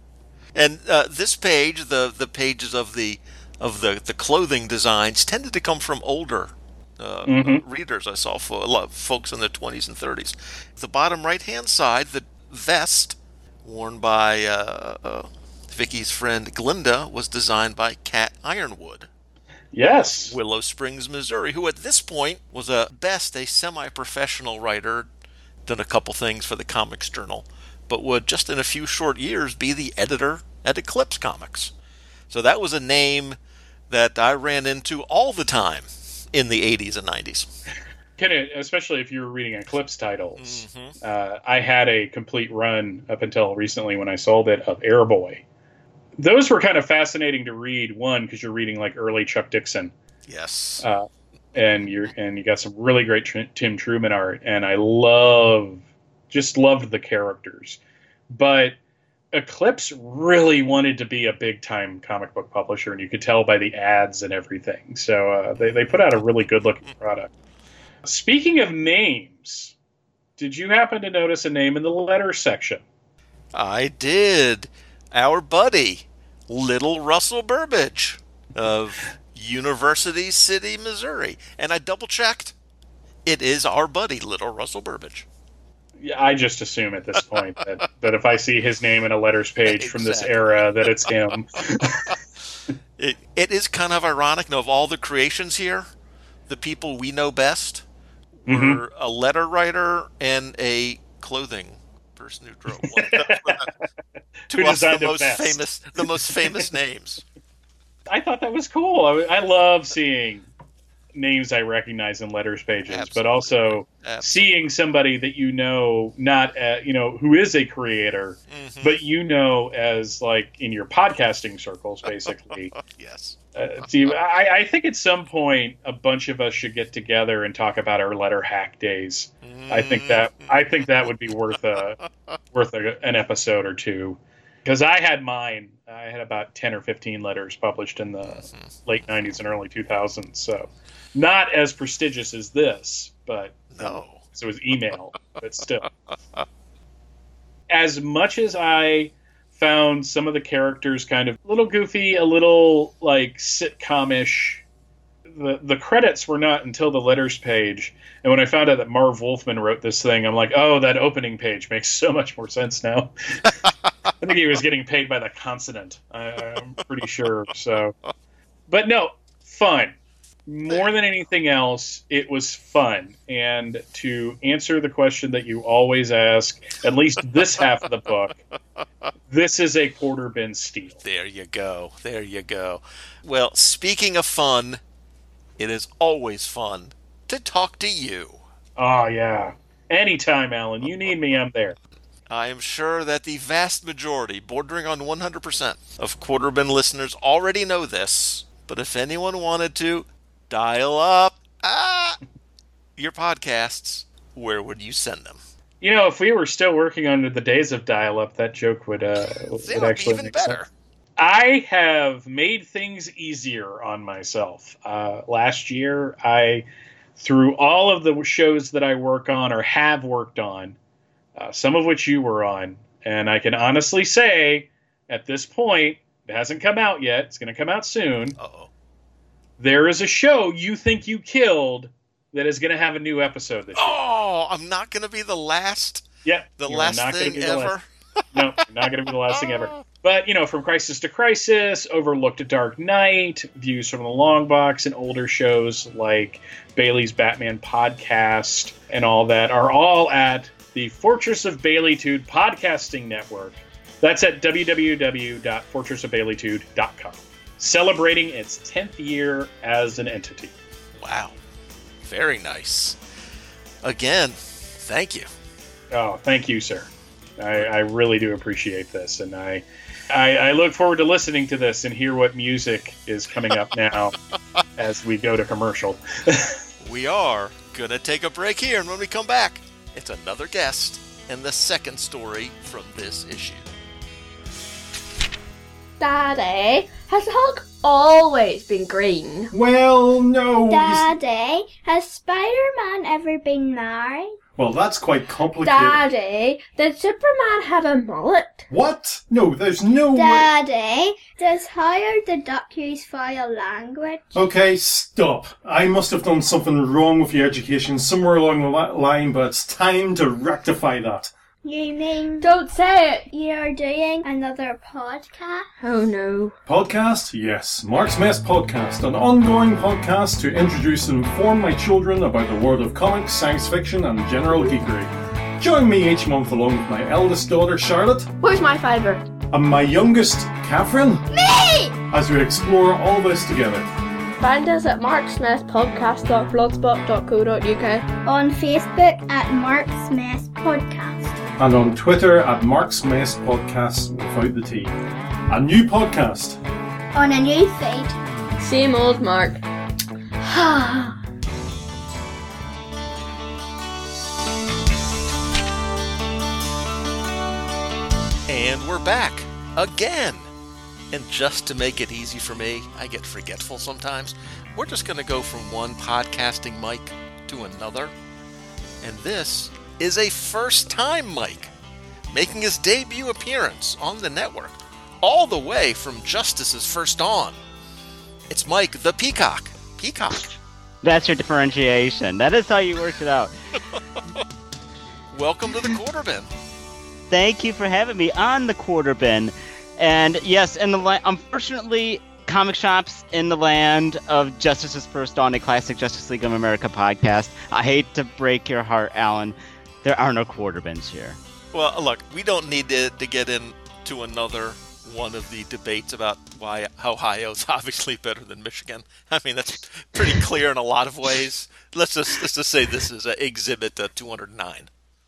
And uh, this page, the the pages of the of the, the clothing designs, tended to come from older uh, mm-hmm. readers. I saw for a lot of folks in the twenties and thirties. The bottom right hand side, the vest worn by uh, uh, Vicky's friend Glinda, was designed by Cat Ironwood. Yes. Willow Springs, Missouri, who at this point was at best a semi-professional writer, done a couple things for the Comics Journal, but would just in a few short years be the editor at Eclipse Comics. So that was a name that I ran into all the time in the eighties and nineties. Can it, especially if you were reading Eclipse titles. Mm-hmm. Uh, I had a complete run up until recently when I sold it of Airboy. those were kind of fascinating to read. One, because you're reading like early Chuck Dixon. Yes. Uh, and you're and you got some really great tr- Tim Truman art, and I love, just loved the characters. But Eclipse really wanted to be a big time comic book publisher, and you could tell by the ads and everything. So uh, they they put out a really good looking product. Speaking of names, did you happen to notice a name in the letter section? I did. Our buddy, Little Russell Burbage of University City, Missouri. And I double-checked. It is our buddy, Little Russell Burbage. Yeah, I just assume at this point that, that if I see his name in a letters page Exactly. from this era, that it's him. it, it is kind of ironic. Now, of all the creations here, the people we know best were Mm-hmm. a letter writer and a clothing person who drove one. to Who us, the designed it most best. famous, the most famous names. I thought that was cool. I, I love seeing names I recognize in letters pages, Absolutely. but also Absolutely. seeing somebody that you know, not uh, you know, who is a creator, Mhm. but you know as like in your podcasting circles, basically. Yes. Uh, do I, I think at some point a bunch of us should get together and talk about our letter hack days. I think that I think that would be worth a worth a, an episode or two, because I had mine. I had about ten or fifteen letters published in the late nineties and early two thousands. So not as prestigious as this, but No. so it was email, but still. As much as I found some of the characters kind of a little goofy, a little like sitcom-ish, the the credits were not until the letters page. And when I found out that Marv Wolfman wrote this thing, I'm like, oh, that opening page makes so much more sense now. I think he was getting paid by the consonant. I, I'm pretty sure. So, but no, fun. More than anything else, it was fun. And to answer the question that you always ask, at least this half of the book, this is a quarter bin steal. There you go. There you go. Well, speaking of fun, it is always fun to talk to you. Oh, yeah. Anytime, Alan. You need me, I'm there. I am sure that the vast majority, bordering on one hundred percent, of Quarter Bin listeners already know this. But if anyone wanted to dial up ah, your podcasts, where would you send them? You know, if we were still working under the days of dial-up, that joke would, uh, They would would be actually even make better. sense. I have made things easier on myself. Uh, last year, I, through all of the shows that I work on or have worked on, uh, some of which you were on, and I can honestly say, at this point, it hasn't come out yet, it's going to come out soon, Uh-oh. there is a show You Think You Killed that is going to have a new episode this year. Oh, I'm not going to be the last, Yep. the you're last not gonna thing be the last- ever. No, not going to be the last thing ever. But, you know, from Crisis to Crisis, Overlooked at Dark Knight, Views from the Long Box, and older shows like Bailey's Batman podcast and all that are all at the Fortress of Baileytude podcasting network. That's at w w w dot fortress of baileytude dot com. Celebrating its tenth year as an entity. Wow. Very nice. Again, thank you. Oh, thank you, sir. I, I really do appreciate this, and I, I I look forward to listening to this and hear what music is coming up now as we go to commercial. We are going to take a break here, and when we come back, it's another guest and the second story from this issue. Daddy, has Hulk always been green? Well, no. he's- Daddy, has Spider-Man ever been married? Well, that's quite complicated. Daddy, did Superman have a mullet? What? No, there's no way. Daddy, does Howard the Duck use foul language? Okay, stop. I must have done something wrong with your education somewhere along the li- line, but it's time to rectify that. You mean Don't say it! you're doing another podcast? Oh no. Podcast? Yes. Mark's Mess Podcast, an ongoing podcast to introduce and inform my children about the world of comics, science fiction, and general geekery. Join me each month along with my eldest daughter, Charlotte, Where's my fiver? and my youngest, Catherine, Me! as we explore all this together. Find us at marksmithpodcast dot blogspot dot co dot u k. On Facebook at Mark's Mess Podcast. And on Twitter at Mark's Mess Podcast without the T. A new podcast. On a new feed. Same old Mark. And we're back again. And just to make it easy for me, I get forgetful sometimes. We're just going to go from one podcasting mic to another. And this is a first-time Mike, making his debut appearance on the network, all the way from Justice's First On. It's Mike the Peacock. Peacock. That's your differentiation. That is how you worked it out. Welcome to the Quarter Bin. Thank you for having me on the Quarter Bin. And yes, in the la- unfortunately, comic shops in the land of Justice's First On, a classic Justice League of America podcast. I hate to break your heart, Alan. There are no Quarter Bins here. Well, look, we don't need to, to get into another one of the debates about why Ohio is obviously better than Michigan. I mean, that's pretty clear in a lot of ways. Let's just let's just say this is uh, Exhibit uh, two hundred nine.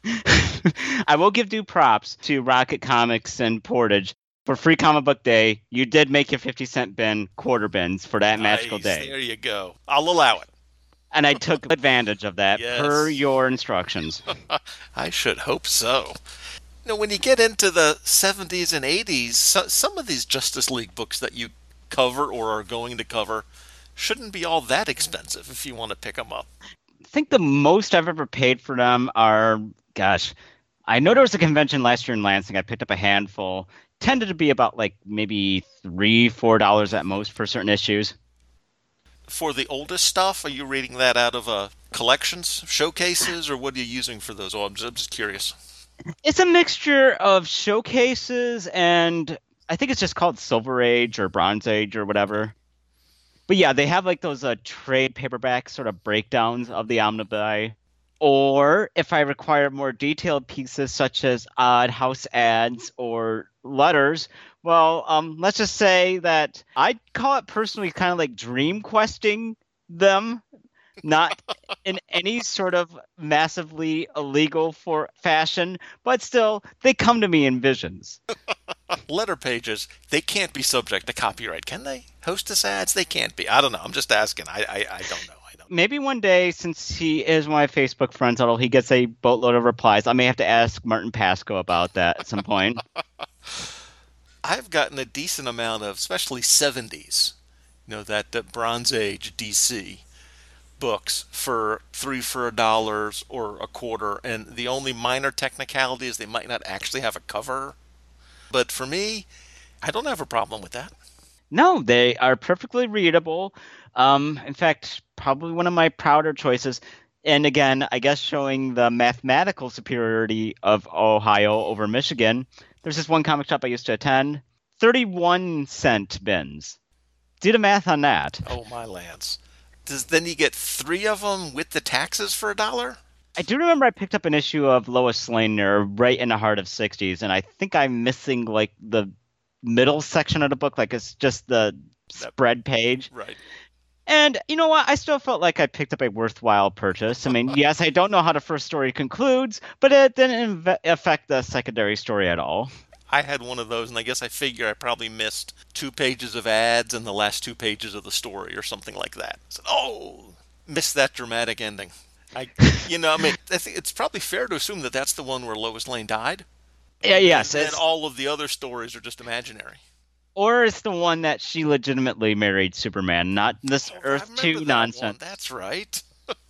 I will give due props to Rocket Comics and Portage. For Free Comic Book Day, you did make your fifty cent bin quarter bins for that Nice. magical day. There you go. I'll allow it. And I took advantage of that Yes. per your instructions. I should hope so. You know, when you get into the seventies and eighties, so, some of these Justice League books that you cover or are going to cover shouldn't be all that expensive if you want to pick them up. I think the most I've ever paid for them are, gosh, I know there was a convention last year in Lansing. I picked up a handful. Tended to be about like maybe three, four dollars at most for certain issues. For the oldest stuff, are you reading that out of uh, collections, showcases, or what are you using for those? Oh, I'm just, I'm just curious. It's a mixture of showcases and I think it's just called Silver Age or Bronze Age or whatever. But yeah, they have like those uh, trade paperback sort of breakdowns of the omnibuy. Or if I require more detailed pieces such as odd house ads or letters, well, um, let's just say that I call it personally kind of like dream questing them, not in any sort of massively illegal for fashion, but still, they come to me in visions. Letter pages, they can't be subject to copyright, can they? Hostess ads, they can't be. I don't know. I'm just asking. I I, I don't know. Maybe one day, since he is one of my Facebook friends, although he gets a boatload of replies, I may have to ask Martin Pasco about that at some point. I've gotten a decent amount of, especially seventies, you know, that, that Bronze Age D C books for three for a dollar or a quarter, and the only minor technicality is they might not actually have a cover. But for me, I don't have a problem with that. No, they are perfectly readable. Um, in fact, probably one of my prouder choices. And again, I guess showing the mathematical superiority of Ohio over Michigan. There's this one comic shop I used to attend. thirty-one cent bins. Do the math on that. Oh, my lands. Does then you get three of them with the taxes for a dollar? I do remember I picked up an issue of Lois Lane there right in the heart of sixties, and I think I'm missing like the middle section of the book, like it's just the spread page. Right. And you know what? I still felt like I picked up a worthwhile purchase. I mean, yes, I don't know how the first story concludes, but it didn't inv- affect the secondary story at all. I had one of those, and I guess I figure I probably missed two pages of ads and the last two pages of the story or something like that. So, oh, missed that dramatic ending. I, you know, I mean, I think it's probably fair to assume that that's the one where Lois Lane died. Yeah, yes. And all of the other stories are just imaginary. Or it's the one that she legitimately married Superman, not this oh, Earth two nonsense. One. That's right.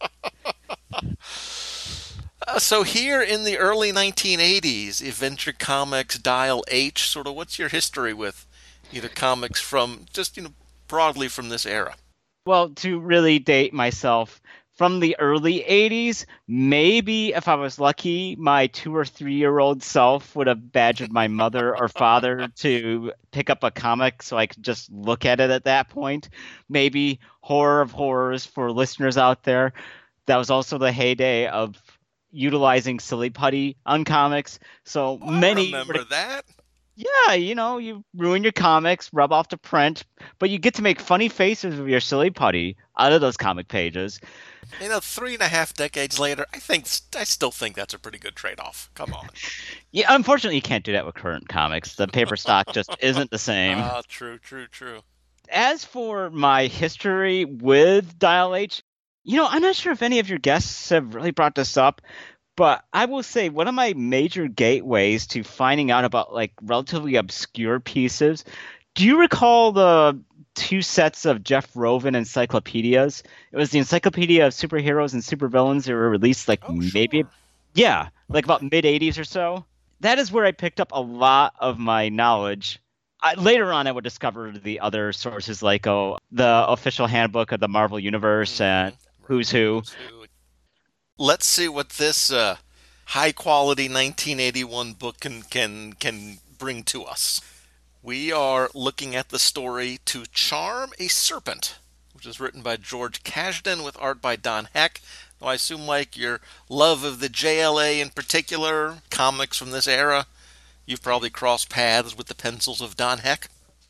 uh, so here in the early nineteen eighties, Adventure Comics, Dial H, sort of what's your history with either comics from, just, you know, broadly from this era? Well, to really date myself, from the early eighties, maybe if I was lucky, my two or three year old self would have badgered my mother or father to pick up a comic so I could just look at it at that point. Maybe Horror of Horrors for listeners out there. That was also the heyday of utilizing Silly Putty on comics. So oh, many. I remember that. Yeah, you know, you ruin your comics, rub off the print, but you get to make funny faces with your silly putty out of those comic pages. You know, three and a half decades later, I think I still think that's a pretty good trade-off. Come on. Yeah, unfortunately, you can't do that with current comics. The paper stock just isn't the same. Ah, uh, true, true, true. As for my history with Dial H, you know, I'm not sure if any of your guests have really brought this up, but I will say one of my major gateways to finding out about like relatively obscure pieces. Do you recall the two sets of Jeff Rovin encyclopedias? It was the Encyclopedia of Superheroes and Supervillains. They were released like oh, maybe, sure. yeah, like about mid eighties or so. That is where I picked up a lot of my knowledge. I, later on, I would discover the other sources like oh, the official handbook of the Marvel Universe mm-hmm. and Who's Who. Who's Who. Let's see what this uh, high-quality nineteen eighty-one book can, can can bring to us. We are looking at the story To Charm a Serpent, which is written by George Kasdan with art by Don Heck. Now, I assume, Mike, your love of the J L A in particular, comics from this era, you've probably crossed paths with the pencils of Don Heck.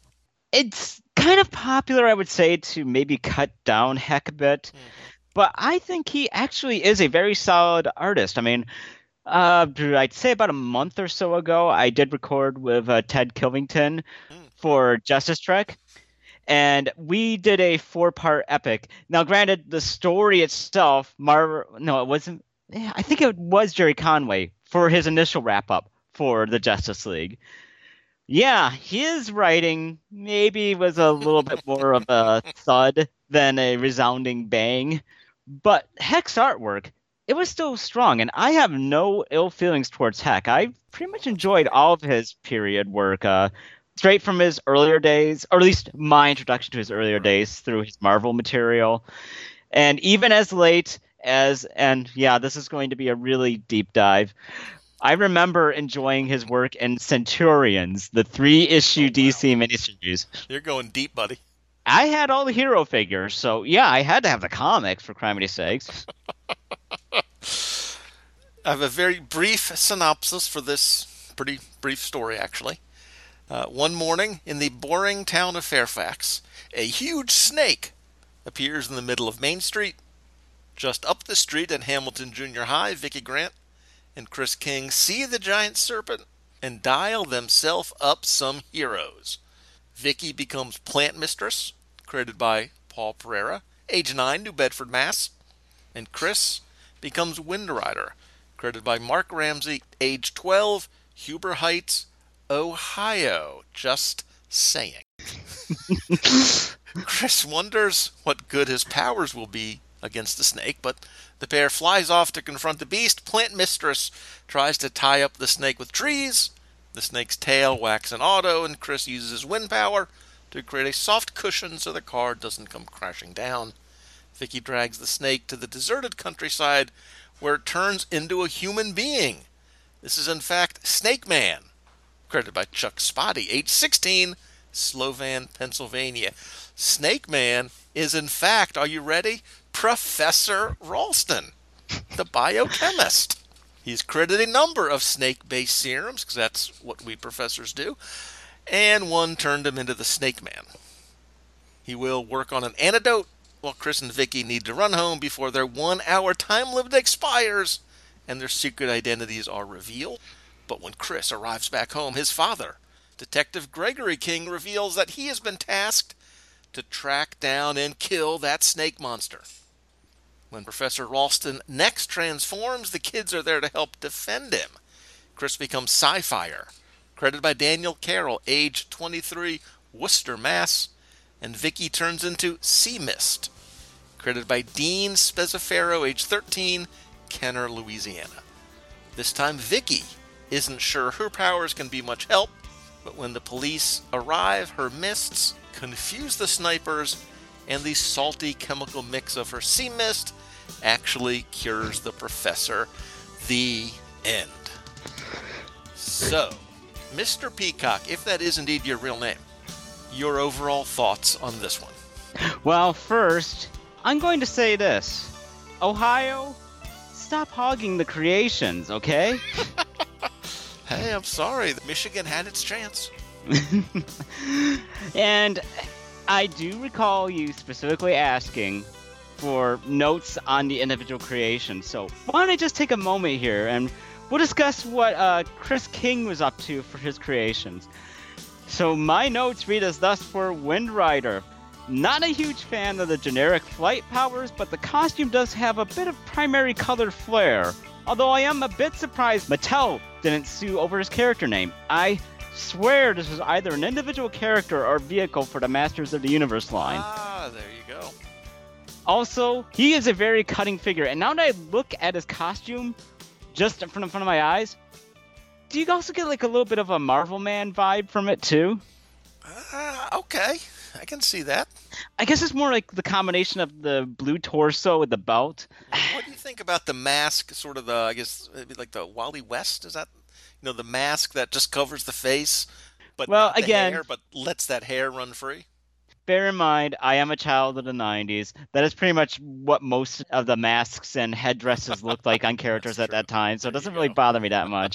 It's kind of popular, I would say, to maybe cut down Heck a bit. Mm-hmm. But I think he actually is a very solid artist. I mean, uh, I'd say about a month or so ago, I did record with uh, Ted Kilvington mm. for Justice Trek. And we did a four-part epic. Now, granted, the story itself, Mar- no, it wasn't. I think it was Jerry Conway for his initial wrap-up for the Justice League. Yeah, his writing maybe was a little bit more of a thud than a resounding bang. But Heck's artwork, it was still strong, and I have no ill feelings towards Heck. I pretty much enjoyed all of his period work, uh, straight from his earlier days, or at least my introduction to his earlier days through his Marvel material. And even as late as, and yeah, this is going to be a really deep dive, I remember enjoying his work in Centurions, the three-issue oh, wow. D C miniseries. You're going deep, buddy. I had all the hero figures, so yeah, I had to have the comics for criminy sakes. I have a very brief synopsis for this pretty brief story, actually. Uh, one morning, in the boring town of Fairfax, a huge snake appears in the middle of Main Street. Just up the street at Hamilton Junior High, Vicki Grant and Chris King see the giant serpent and dial themselves up some heroes. Vicki becomes Plant Mistress, created by Paul Pereira, age nine, New Bedford, Mass. And Chris becomes Wind Rider, created by Mark Ramsey, age twelve, Huber Heights, Ohio. Just saying. Chris wonders what good his powers will be against the snake, but the pair flies off to confront the beast. Plant Mistress tries to tie up the snake with trees. The snake's tail whacks an auto, and Chris uses his wind power to create a soft cushion so the car doesn't come crashing down. Vicki drags the snake to the deserted countryside, where it turns into a human being. This is in fact Snake Man, credited by Chuck Spotty, age sixteen, Slovan, Pennsylvania. Snake Man is in fact, are you ready, Professor Ralston, the biochemist. He's created a number of snake-based serums, because that's what we professors do, and one turned him into the Snake Man. He will work on an antidote, while Chris and Vicki need to run home before their one-hour time limit expires, and their secret identities are revealed. But when Chris arrives back home, his father, Detective Gregory King, reveals that he has been tasked to track down and kill that snake monster. When Professor Ralston next transforms, the kids are there to help defend him. Chris becomes Sci-Fire, credited by Daniel Carroll, age twenty-three, Worcester, Mass. And Vicki turns into Sea Mist, credited by Dean Spezafero, age thirteen, Kenner, Louisiana. This time Vicki isn't sure her powers can be much help, but when the police arrive, her mists confuse the snipers, and the salty chemical mix of her sea mist actually cures the professor. The end. So, Mister Peacock, if that is indeed your real name, your overall thoughts on this one? Well, first, I'm going to say this. Ohio, stop hogging the creations, okay? Hey, I'm sorry. Michigan had its chance. And I do recall you specifically asking for notes on the individual creation. So why don't I just take a moment here and we'll discuss what uh, Chris King was up to for his creations. So my notes read as thus for Wind Rider. Not a huge fan of the generic flight powers, but the costume does have a bit of primary color flair. Although I am a bit surprised Mattel didn't sue over his character name. I swear this was either an individual character or vehicle for the Masters of the Universe line. Ah, there you go. Also, he is a very cutting figure, and now that I look at his costume just in front of, front of my eyes, do you also get like a little bit of a Marvel Man vibe from it too? Uh, okay, I can see that. I guess it's more like the combination of the blue torso with the belt. What do you think about the mask, sort of the, I guess, maybe like the Wally West? Is that, you know, the mask that just covers the face, but well, not the again, hair, but lets that hair run free? Bear in mind, I am a child of the nineties. That is pretty much what most of the masks and headdresses looked like on characters at that time, so it doesn't really bother me that much.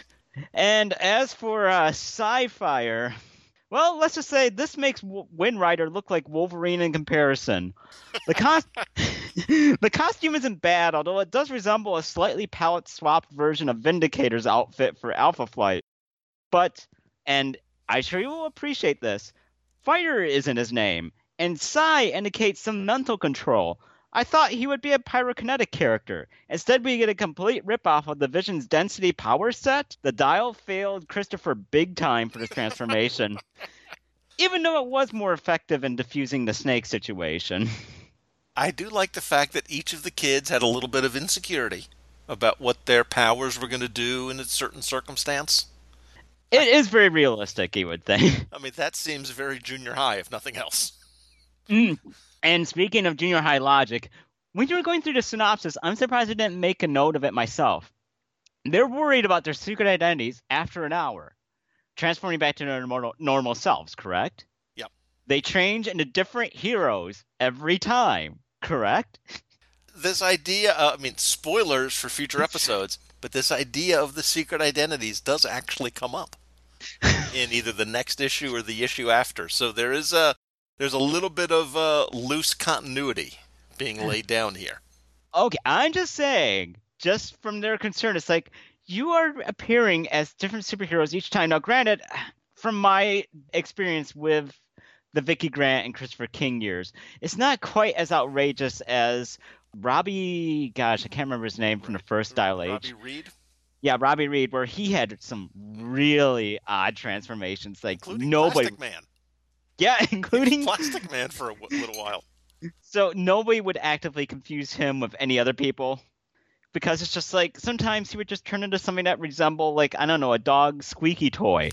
And as for uh, Sci-Fire, well, let's just say this makes w- Wind Rider look like Wolverine in comparison. The, cos- the costume isn't bad, although it does resemble a slightly palette-swapped version of Vindicator's outfit for Alpha Flight. But, and I'm sure you will appreciate this, Fighter isn't his name, and Psi indicates some mental control. I thought he would be a pyrokinetic character. Instead, we get a complete ripoff of the Vision's density power set. The dial failed Christopher big time for this transformation, even though it was more effective in diffusing the snake situation. I do like the fact that each of the kids had a little bit of insecurity about what their powers were going to do in a certain circumstance. It is very realistic, you would think. I mean, that seems very junior high, if nothing else. Mm. And speaking of junior high logic, when you were going through the synopsis, I'm surprised I didn't make a note of it myself. They're worried about their secret identities after an hour, transforming back to their normal, normal selves, correct? Yep. They change into different heroes every time, correct? This idea, uh, I mean, spoilers for future episodes, but this idea of the secret identities does actually come up in either the next issue or the issue after. So there is a there's a little bit of uh, loose continuity being laid down here. Okay, I'm just saying, just from their concern, it's like you are appearing as different superheroes each time. Now, granted, from my experience with the Vicky Grant and Christopher King years, it's not quite as outrageous as Robbie, gosh, I can't remember his name from the first Dial Age. Robbie Reed? Yeah, Robbie Reed, where he had some really odd transformations. Like including nobody... Plastic Man. Yeah, including... Plastic Man for a w- little while. So nobody would actively confuse him with any other people. Because it's just like, sometimes he would just turn into something that resembled, like, I don't know, a dog squeaky toy.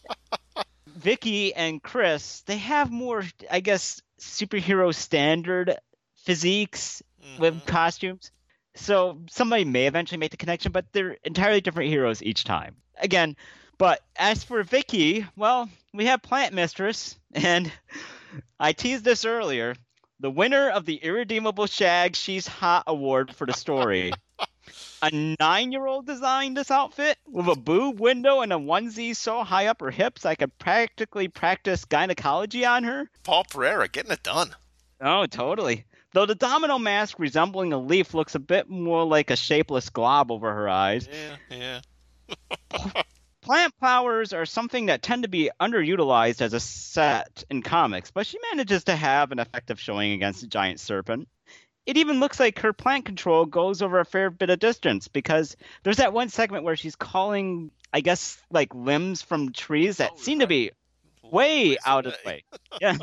Vicky and Chris, they have more, I guess, superhero standard physiques mm-hmm. with costumes. So somebody may eventually make the connection, but they're entirely different heroes each time. Again, but as for Vicky, well, we have Plant Mistress, and I teased this earlier, the winner of the Irredeemable Shag She's Hot Award for the story. A nine-year-old designed this outfit with a boob window and a onesie so high up her hips I could practically practice gynecology on her. Paul Pereira getting it done. Oh, totally. Though the domino mask resembling a leaf looks a bit more like a shapeless glob over her eyes. Yeah, yeah. Plant powers are something that tend to be underutilized as a set in comics, but she manages to have an effective showing against a giant serpent. It even looks like her plant control goes over a fair bit of distance, because there's that one segment where she's calling, I guess, like limbs from trees that oh, seem right. to be way out away. of the way. Yeah.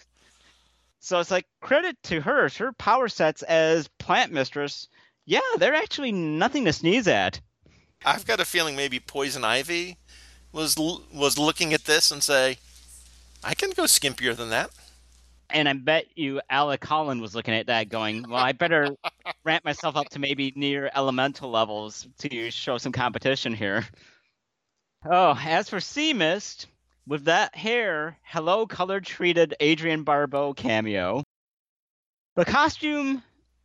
So it's like, credit to her. Her power sets as Plant Mistress, yeah, they're actually nothing to sneeze at. I've got a feeling maybe Poison Ivy was was looking at this and say, I can go skimpier than that. And I bet you Alec Holland was looking at that going, well, I better ramp myself up to maybe near elemental levels to show some competition here. Oh, as for Sea Mist, with that hair, hello color-treated Adrienne Barbeau cameo. The costume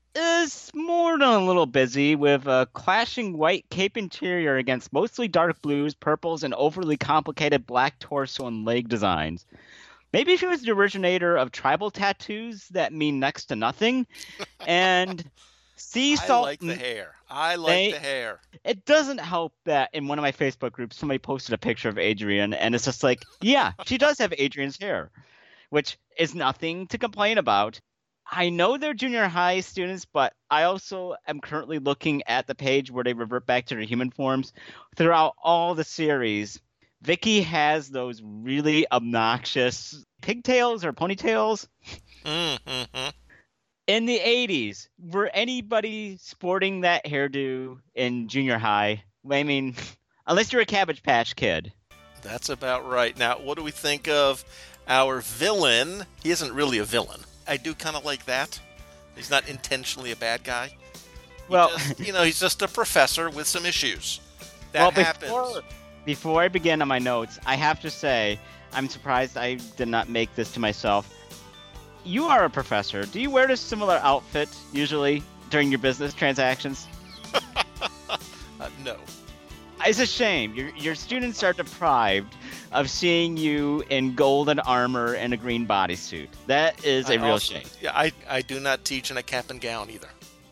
is more than a little busy with a clashing white cape interior against mostly dark blues, purples, and overly complicated black torso and leg designs. Maybe she was the originator of tribal tattoos that mean next to nothing, and sea I salt. like the hair. I like they, the hair. It doesn't help that in one of my Facebook groups, somebody posted a picture of Adrian, and it's just like, yeah, she does have Adrian's hair, which is nothing to complain about. I know they're junior high students, but I also am currently looking at the page where they revert back to their human forms. Throughout all the series, Vicky has those really obnoxious pigtails or ponytails. Mm-hmm. In the eighties, were anybody sporting that hairdo in junior high? I mean, unless you're a Cabbage Patch Kid. That's about right. Now, what do we think of our villain? He isn't really a villain. I do kind of like that. He's not intentionally a bad guy. He well, just, you know, he's just a professor with some issues. That well, happens. Before, before I begin on my notes, I have to say, I'm surprised I did not make this to myself. You are a professor. Do you wear a similar outfit usually during your business transactions? uh, no. It's a shame. Your your students are deprived of seeing you in golden armor and a green bodysuit. That is a I real also, shame. Yeah, I, I do not teach in a cap and gown either.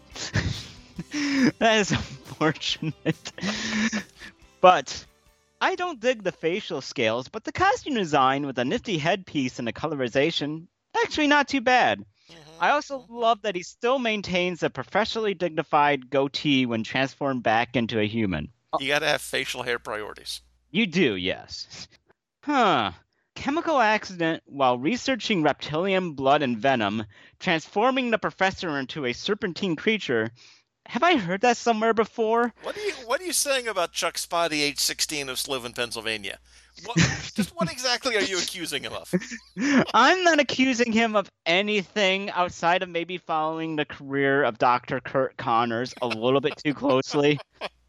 That is unfortunate. But I don't dig the facial scales, but the costume design with a nifty headpiece and the colorization, actually not too bad. Mm-hmm. I also love that he still maintains a professionally dignified goatee when transformed back into a human. You gotta have facial hair priorities. You do, yes. Huh. Chemical accident while researching reptilian blood and venom, transforming the professor into a serpentine creature. Have I heard that somewhere before? What are you What are you saying about Chuck Spotty, age sixteen, of Sliven, Pennsylvania? What, just what exactly are you accusing him of? I'm not accusing him of anything outside of maybe following the career of Doctor Kurt Connors a little bit too closely.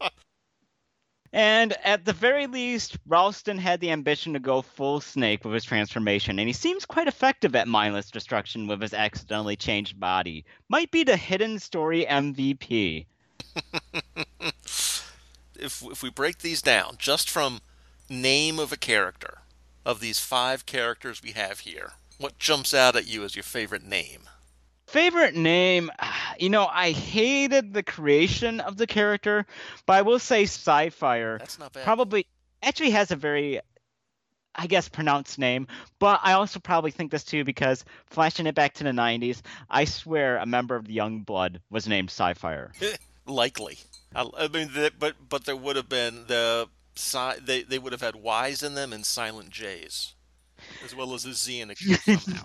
And at the very least, Ralston had the ambition to go full Snake with his transformation, and he seems quite effective at mindless destruction with his accidentally changed body. Might be the hidden story M V P. if if we break these down, just from name of a character, of these five characters we have here, what jumps out at you as your favorite name? Favorite name, you know, I hated the creation of the character, but I will say Sci-Fire. That's not bad. Probably, actually has a very, I guess, pronounced name, but I also probably think this too because, flashing it back to the nineties, I swear a member of the Youngblood was named Sci-Fire. Likely. I, I mean, the, but but there would have been the, they, they would have had Y's in them and silent J's, as well as a Z and a Q somehow.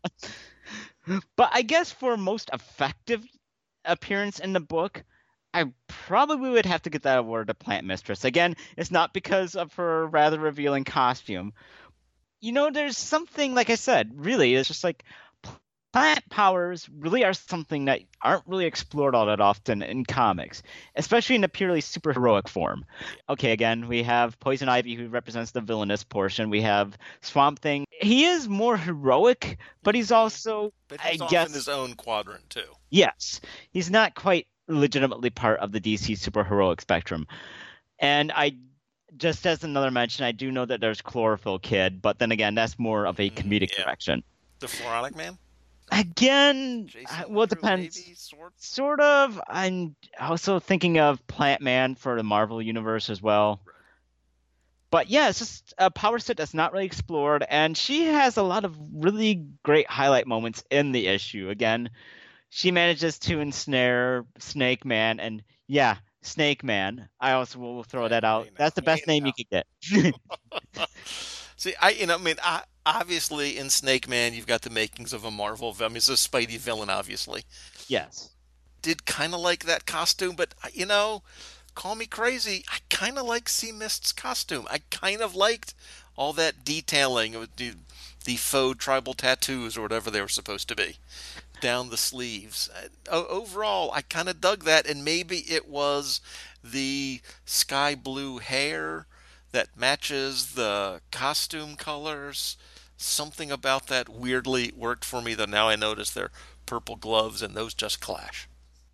But I guess for most effective appearance in the book, I probably would have to get that award to Plant Mistress. Again, it's not because of her rather revealing costume. You know, there's something, like I said, really, it's just like plant powers really are something that aren't really explored all that often in comics, especially in a purely superheroic form. Okay, again, we have Poison Ivy, who represents the villainous portion. We have Swamp Thing. He is more heroic, but he's also, but he's I off guess, in his own quadrant too. Yes, he's not quite legitimately part of the D C superheroic spectrum. And I, just as another mention, I do know that there's Chlorophyll Kid, but then again, that's more of a comedic yeah. direction. The Floronic Man? Again, Jason well, it Drew, depends. maybe, sort? Sort of. I'm also thinking of Plant Man for the Marvel Universe as well. Right. But yeah, it's just a power set that's not really explored, and she has a lot of really great highlight moments in the issue. Again, she manages to ensnare Snake Man, and yeah, Snake Man. I also will throw Yeah, that out. know, That's the best name know. you could get. See, I you know, I mean, I, obviously in Snake Man, you've got the makings of a Marvel. I mean, it's a Spidey villain, obviously. Yes. Did kind of like that costume, but you know, call me crazy, I kind of like Sea Mist's costume. I kind of liked all that detailing of the, the faux tribal tattoos or whatever they were supposed to be down the sleeves. Uh, overall, I kind of dug that, and maybe it was the sky blue hair that matches the costume colors. Something about that weirdly worked for me, though now I notice they're purple gloves, and those just clash.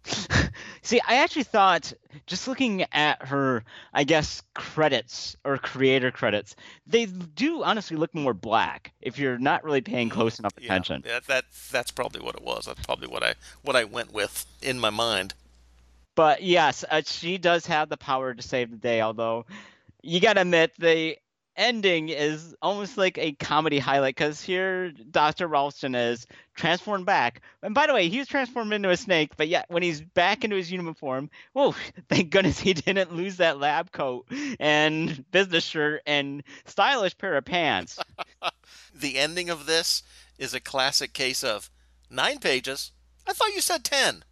See, I actually thought, just looking at her, I guess, credits or creator credits, they do honestly look more black if you're not really paying close enough Yeah, attention. yeah, that that's probably what it was. That's probably what I what I went with in my mind. But yes, uh, she does have the power to save the day, although you gotta admit the ending is almost like a comedy highlight, because here Doctor Ralston is transformed back. And by the way, he was transformed into a snake, but yet when he's back into his uniform, whoa, thank goodness he didn't lose that lab coat and business shirt and stylish pair of pants. The ending of this is a classic case of nine pages. I thought you said ten.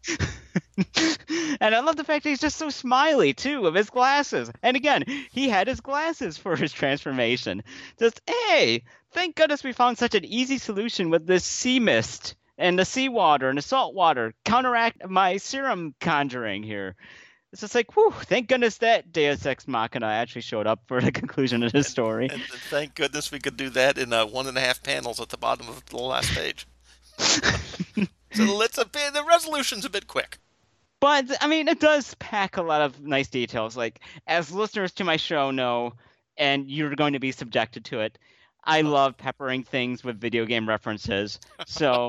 And I love the fact that he's just so smiley, too, with his glasses. And again, he had his glasses for his transformation. Just, hey, thank goodness we found such an easy solution with this sea mist and the seawater and the salt water. Counteract my serum conjuring here. It's just like, whew, thank goodness that Deus Ex Machina actually showed up for the conclusion of this story. And, and thank goodness we could do that in uh, one and a half panels at the bottom of the last page. So let's a bit, the resolution's a bit quick. But, I mean, it does pack a lot of nice details. Like, as listeners to my show know, and you're going to be subjected to it, I love peppering things with video game references. So,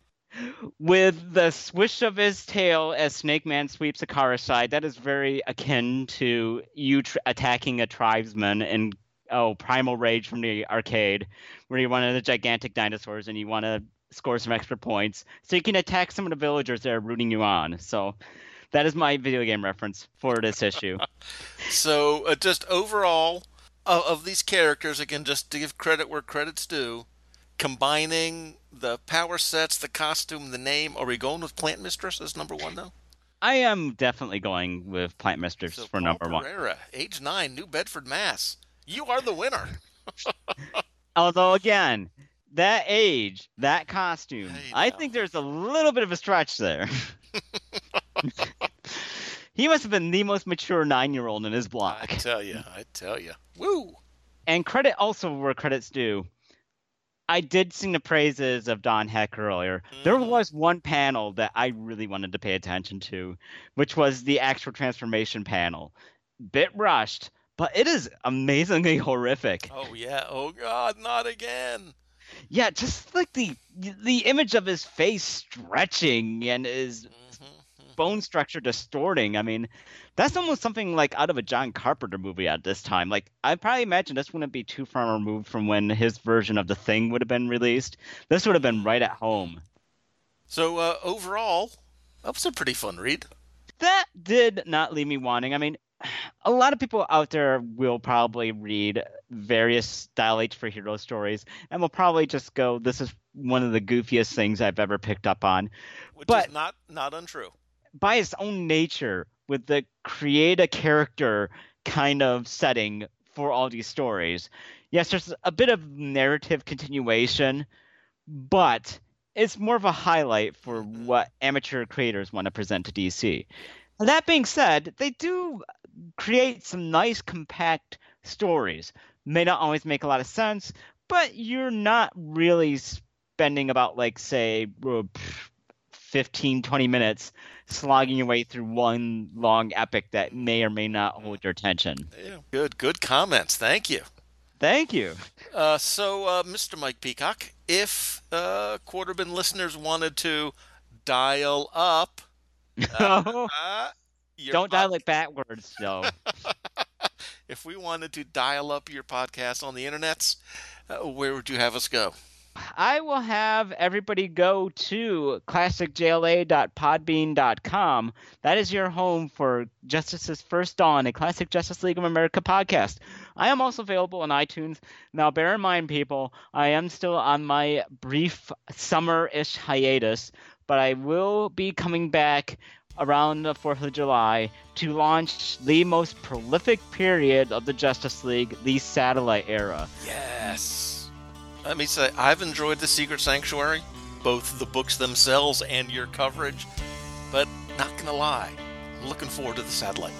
with the swish of his tail as Snake Man sweeps Akara aside, that is very akin to you tr- attacking a tribesman in, oh, Primal Rage from the arcade, where you're one of the gigantic dinosaurs and you want to score some extra points, so you can attack some of the villagers that are rooting you on. So that is my video game reference for this issue. So uh, just overall, uh, of these characters, again, just to give credit where credit's due, combining the power sets, the costume, the name, are we going with Plant Mistress as number one, though? I am definitely going with Plant Mistress so for Paul number Pereira, one. age nine, New Bedford, Mass. You are the winner. Although, again, that age, that costume, Hey, I now. think there's a little bit of a stretch there. He must have been the most mature nine-year-old in his I block. tell you, I tell you. Woo! And credit also where credit's due. I did sing the praises of Don Heck earlier. Mm. There was one panel that I really wanted to pay attention to, which was the actual transformation panel. Bit rushed, but it is amazingly horrific. Oh, yeah. Oh, God, not again. Yeah, just like the the image of his face stretching and his mm-hmm. bone structure distorting. I mean, that's almost something like out of a John Carpenter movie at this time. Like, I probably imagine this wouldn't be too far removed from when his version of The Thing would have been released. This would have been right at home. So, uh, overall, that was a pretty fun read. That did not leave me wanting. I mean, a lot of people out there will probably read various Style H for Hero stories and will probably just go, this is one of the goofiest things I've ever picked up on. Which but is not, not untrue. By its own nature, with the create a character kind of setting for all these stories, yes, there's a bit of narrative continuation, but it's more of a highlight for what amateur creators want to present to D C. That being said, they do create some nice, compact stories. May not always make a lot of sense, but you're not really spending about, like, say, fifteen, twenty minutes slogging your way through one long epic that may or may not hold your attention. Yeah, good, good comments. Thank you. Thank you. Uh, so, uh, Mister Mike Peacock, if uh, Quarterbin listeners wanted to dial up... Uh, uh, Don't dial it backwards, though. If we wanted to dial up your podcast on the internets, uh, where would you have us go? I will have everybody go to classic j l a dot podbean dot com. That is your home for Justice's First Dawn, a classic Justice League of America podcast. I am also available on iTunes. Now, bear in mind, people, I am still on my brief summer-ish hiatus, but I will be coming back around the fourth of July to launch the most prolific period of the Justice League, the Satellite Era. Yes. Let me say, I've enjoyed The Secret Sanctuary, both the books themselves and your coverage, but not gonna lie, I'm looking forward to the Satellite.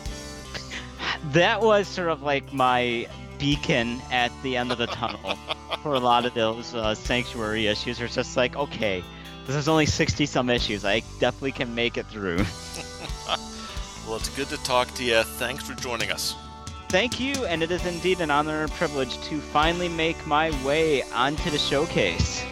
That was sort of like my beacon at the end of the tunnel for a lot of those uh, Sanctuary issues. It's just like, okay, This is only sixty some issues. I definitely can make it through. Well, it's good to talk to you. Thanks for joining us. Thank you, and it is indeed an honor and privilege to finally make my way onto the showcase.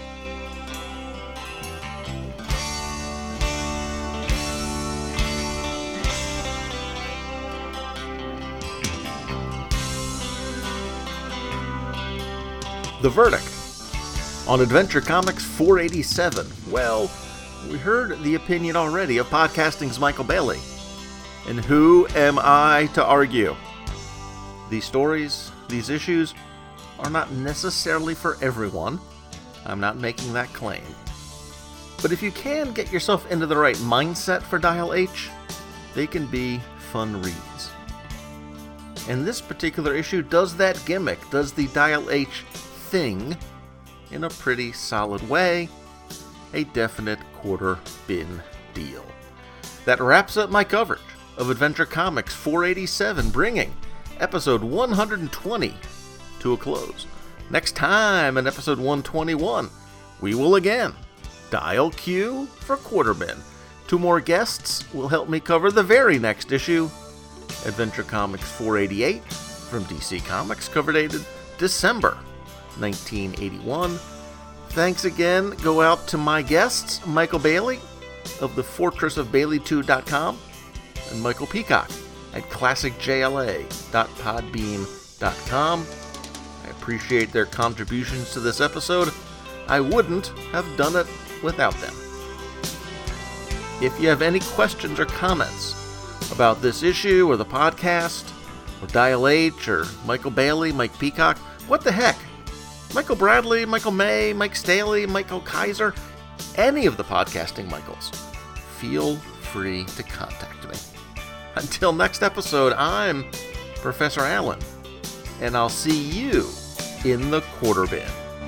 The verdict on Adventure Comics four eighty-seven. Well, we heard the opinion already of podcasting's Michael Bailey. And who am I to argue? These stories, these issues, are not necessarily for everyone. I'm not making that claim. But if you can get yourself into the right mindset for Dial H, they can be fun reads. And this particular issue does that gimmick, does the Dial H thing, in a pretty solid way. A definite quarter bin deal. That wraps up my coverage of Adventure Comics four eighty-seven, bringing episode one hundred twenty to a close. Next time in episode one twenty-one, we will again dial Q for Quarter Bin. Two more guests will help me cover the very next issue, Adventure Comics four eighty-eight from D C Comics, cover dated December nineteen eighty-one. Thanks again go out to my guests, Michael Bailey of the fortress of bailey two dot com and Michael Peacock at classic j l a dot podbean dot com. I appreciate their contributions to this episode. I wouldn't have done it without them. If you have any questions or comments about this issue or the podcast, or Dial H, or Michael Bailey, Mike Peacock, what the heck? Michael Bradley, Michael May, Mike Staley, Michael Kaiser, any of the podcasting Michaels, feel free to contact me. Until next episode, I'm Professor Allen, and I'll see you in the Quarter Bin.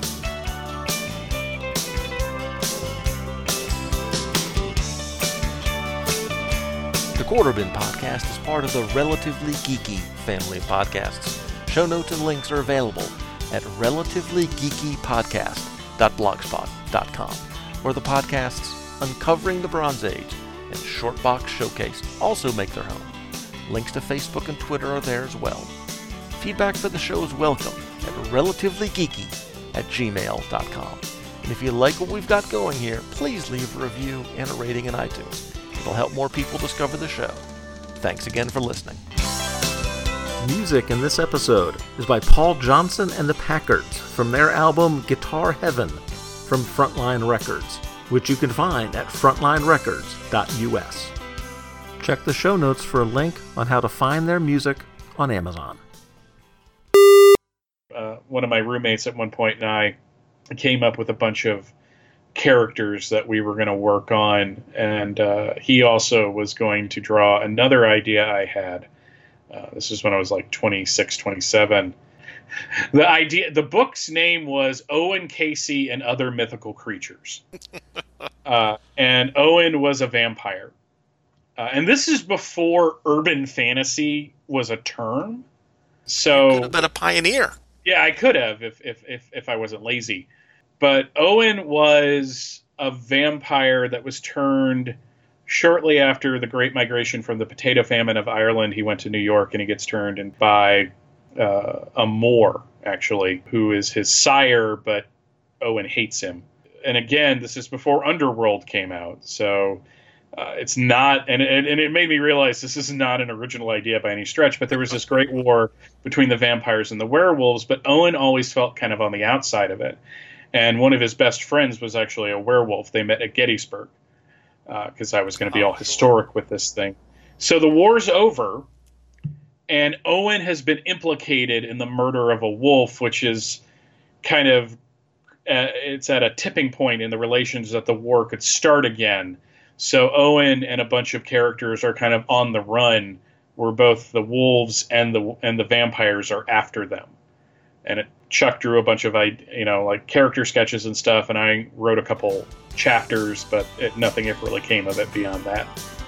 The Quarter Bin podcast is part of the Relatively Geeky family of podcasts. Show notes and links are available at relatively geeky podcast dot blogspot dot com, where the podcasts Uncovering the Bronze Age and Shortbox Showcase also make their home. Links to Facebook and Twitter are there as well. Feedback for the show is welcome at relativelygeeky at gmail dot com. And if you like what we've got going here, please leave a review and a rating in iTunes. It'll help more people discover the show. Thanks again for listening. Music in this episode is by Paul Johnson and the Packards from their album Guitar Heaven from Frontline Records, which you can find at frontline records dot u s. Check the show notes for a link on how to find their music on Amazon. Uh, one of my roommates at one point and I came up with a bunch of characters that we were going to work on, and uh, he also was going to draw another idea I had. Uh, this is when I was like twenty-six, twenty-seven. The idea, the book's name was Owen Casey and Other Mythical Creatures. Uh, and Owen was a vampire. Uh, and this is before urban fantasy was a term. So you could have been a pioneer. Yeah, I could have if, if, if, if I wasn't lazy. But Owen was a vampire that was turned shortly after the Great Migration from the potato famine of Ireland. He went to New York and he gets turned in by uh, a Moor, actually, who is his sire, but Owen hates him. And again, this is before Underworld came out, so uh, it's not, and it, and it made me realize this is not an original idea by any stretch, but there was this great war between the vampires and the werewolves, but Owen always felt kind of on the outside of it. And one of his best friends was actually a werewolf. They met at Gettysburg. Because uh, I was going to be all historic with this thing. So the war's over, and Owen has been implicated in the murder of a wolf, which is kind of, uh, it's at a tipping point in the relations that the war could start again. So Owen and a bunch of characters are kind of on the run, where both the wolves and the and the vampires are after them. And it, Chuck drew a bunch of, you know, like character sketches and stuff, and I wrote a couple chapters, but it, nothing ever really came of it beyond that.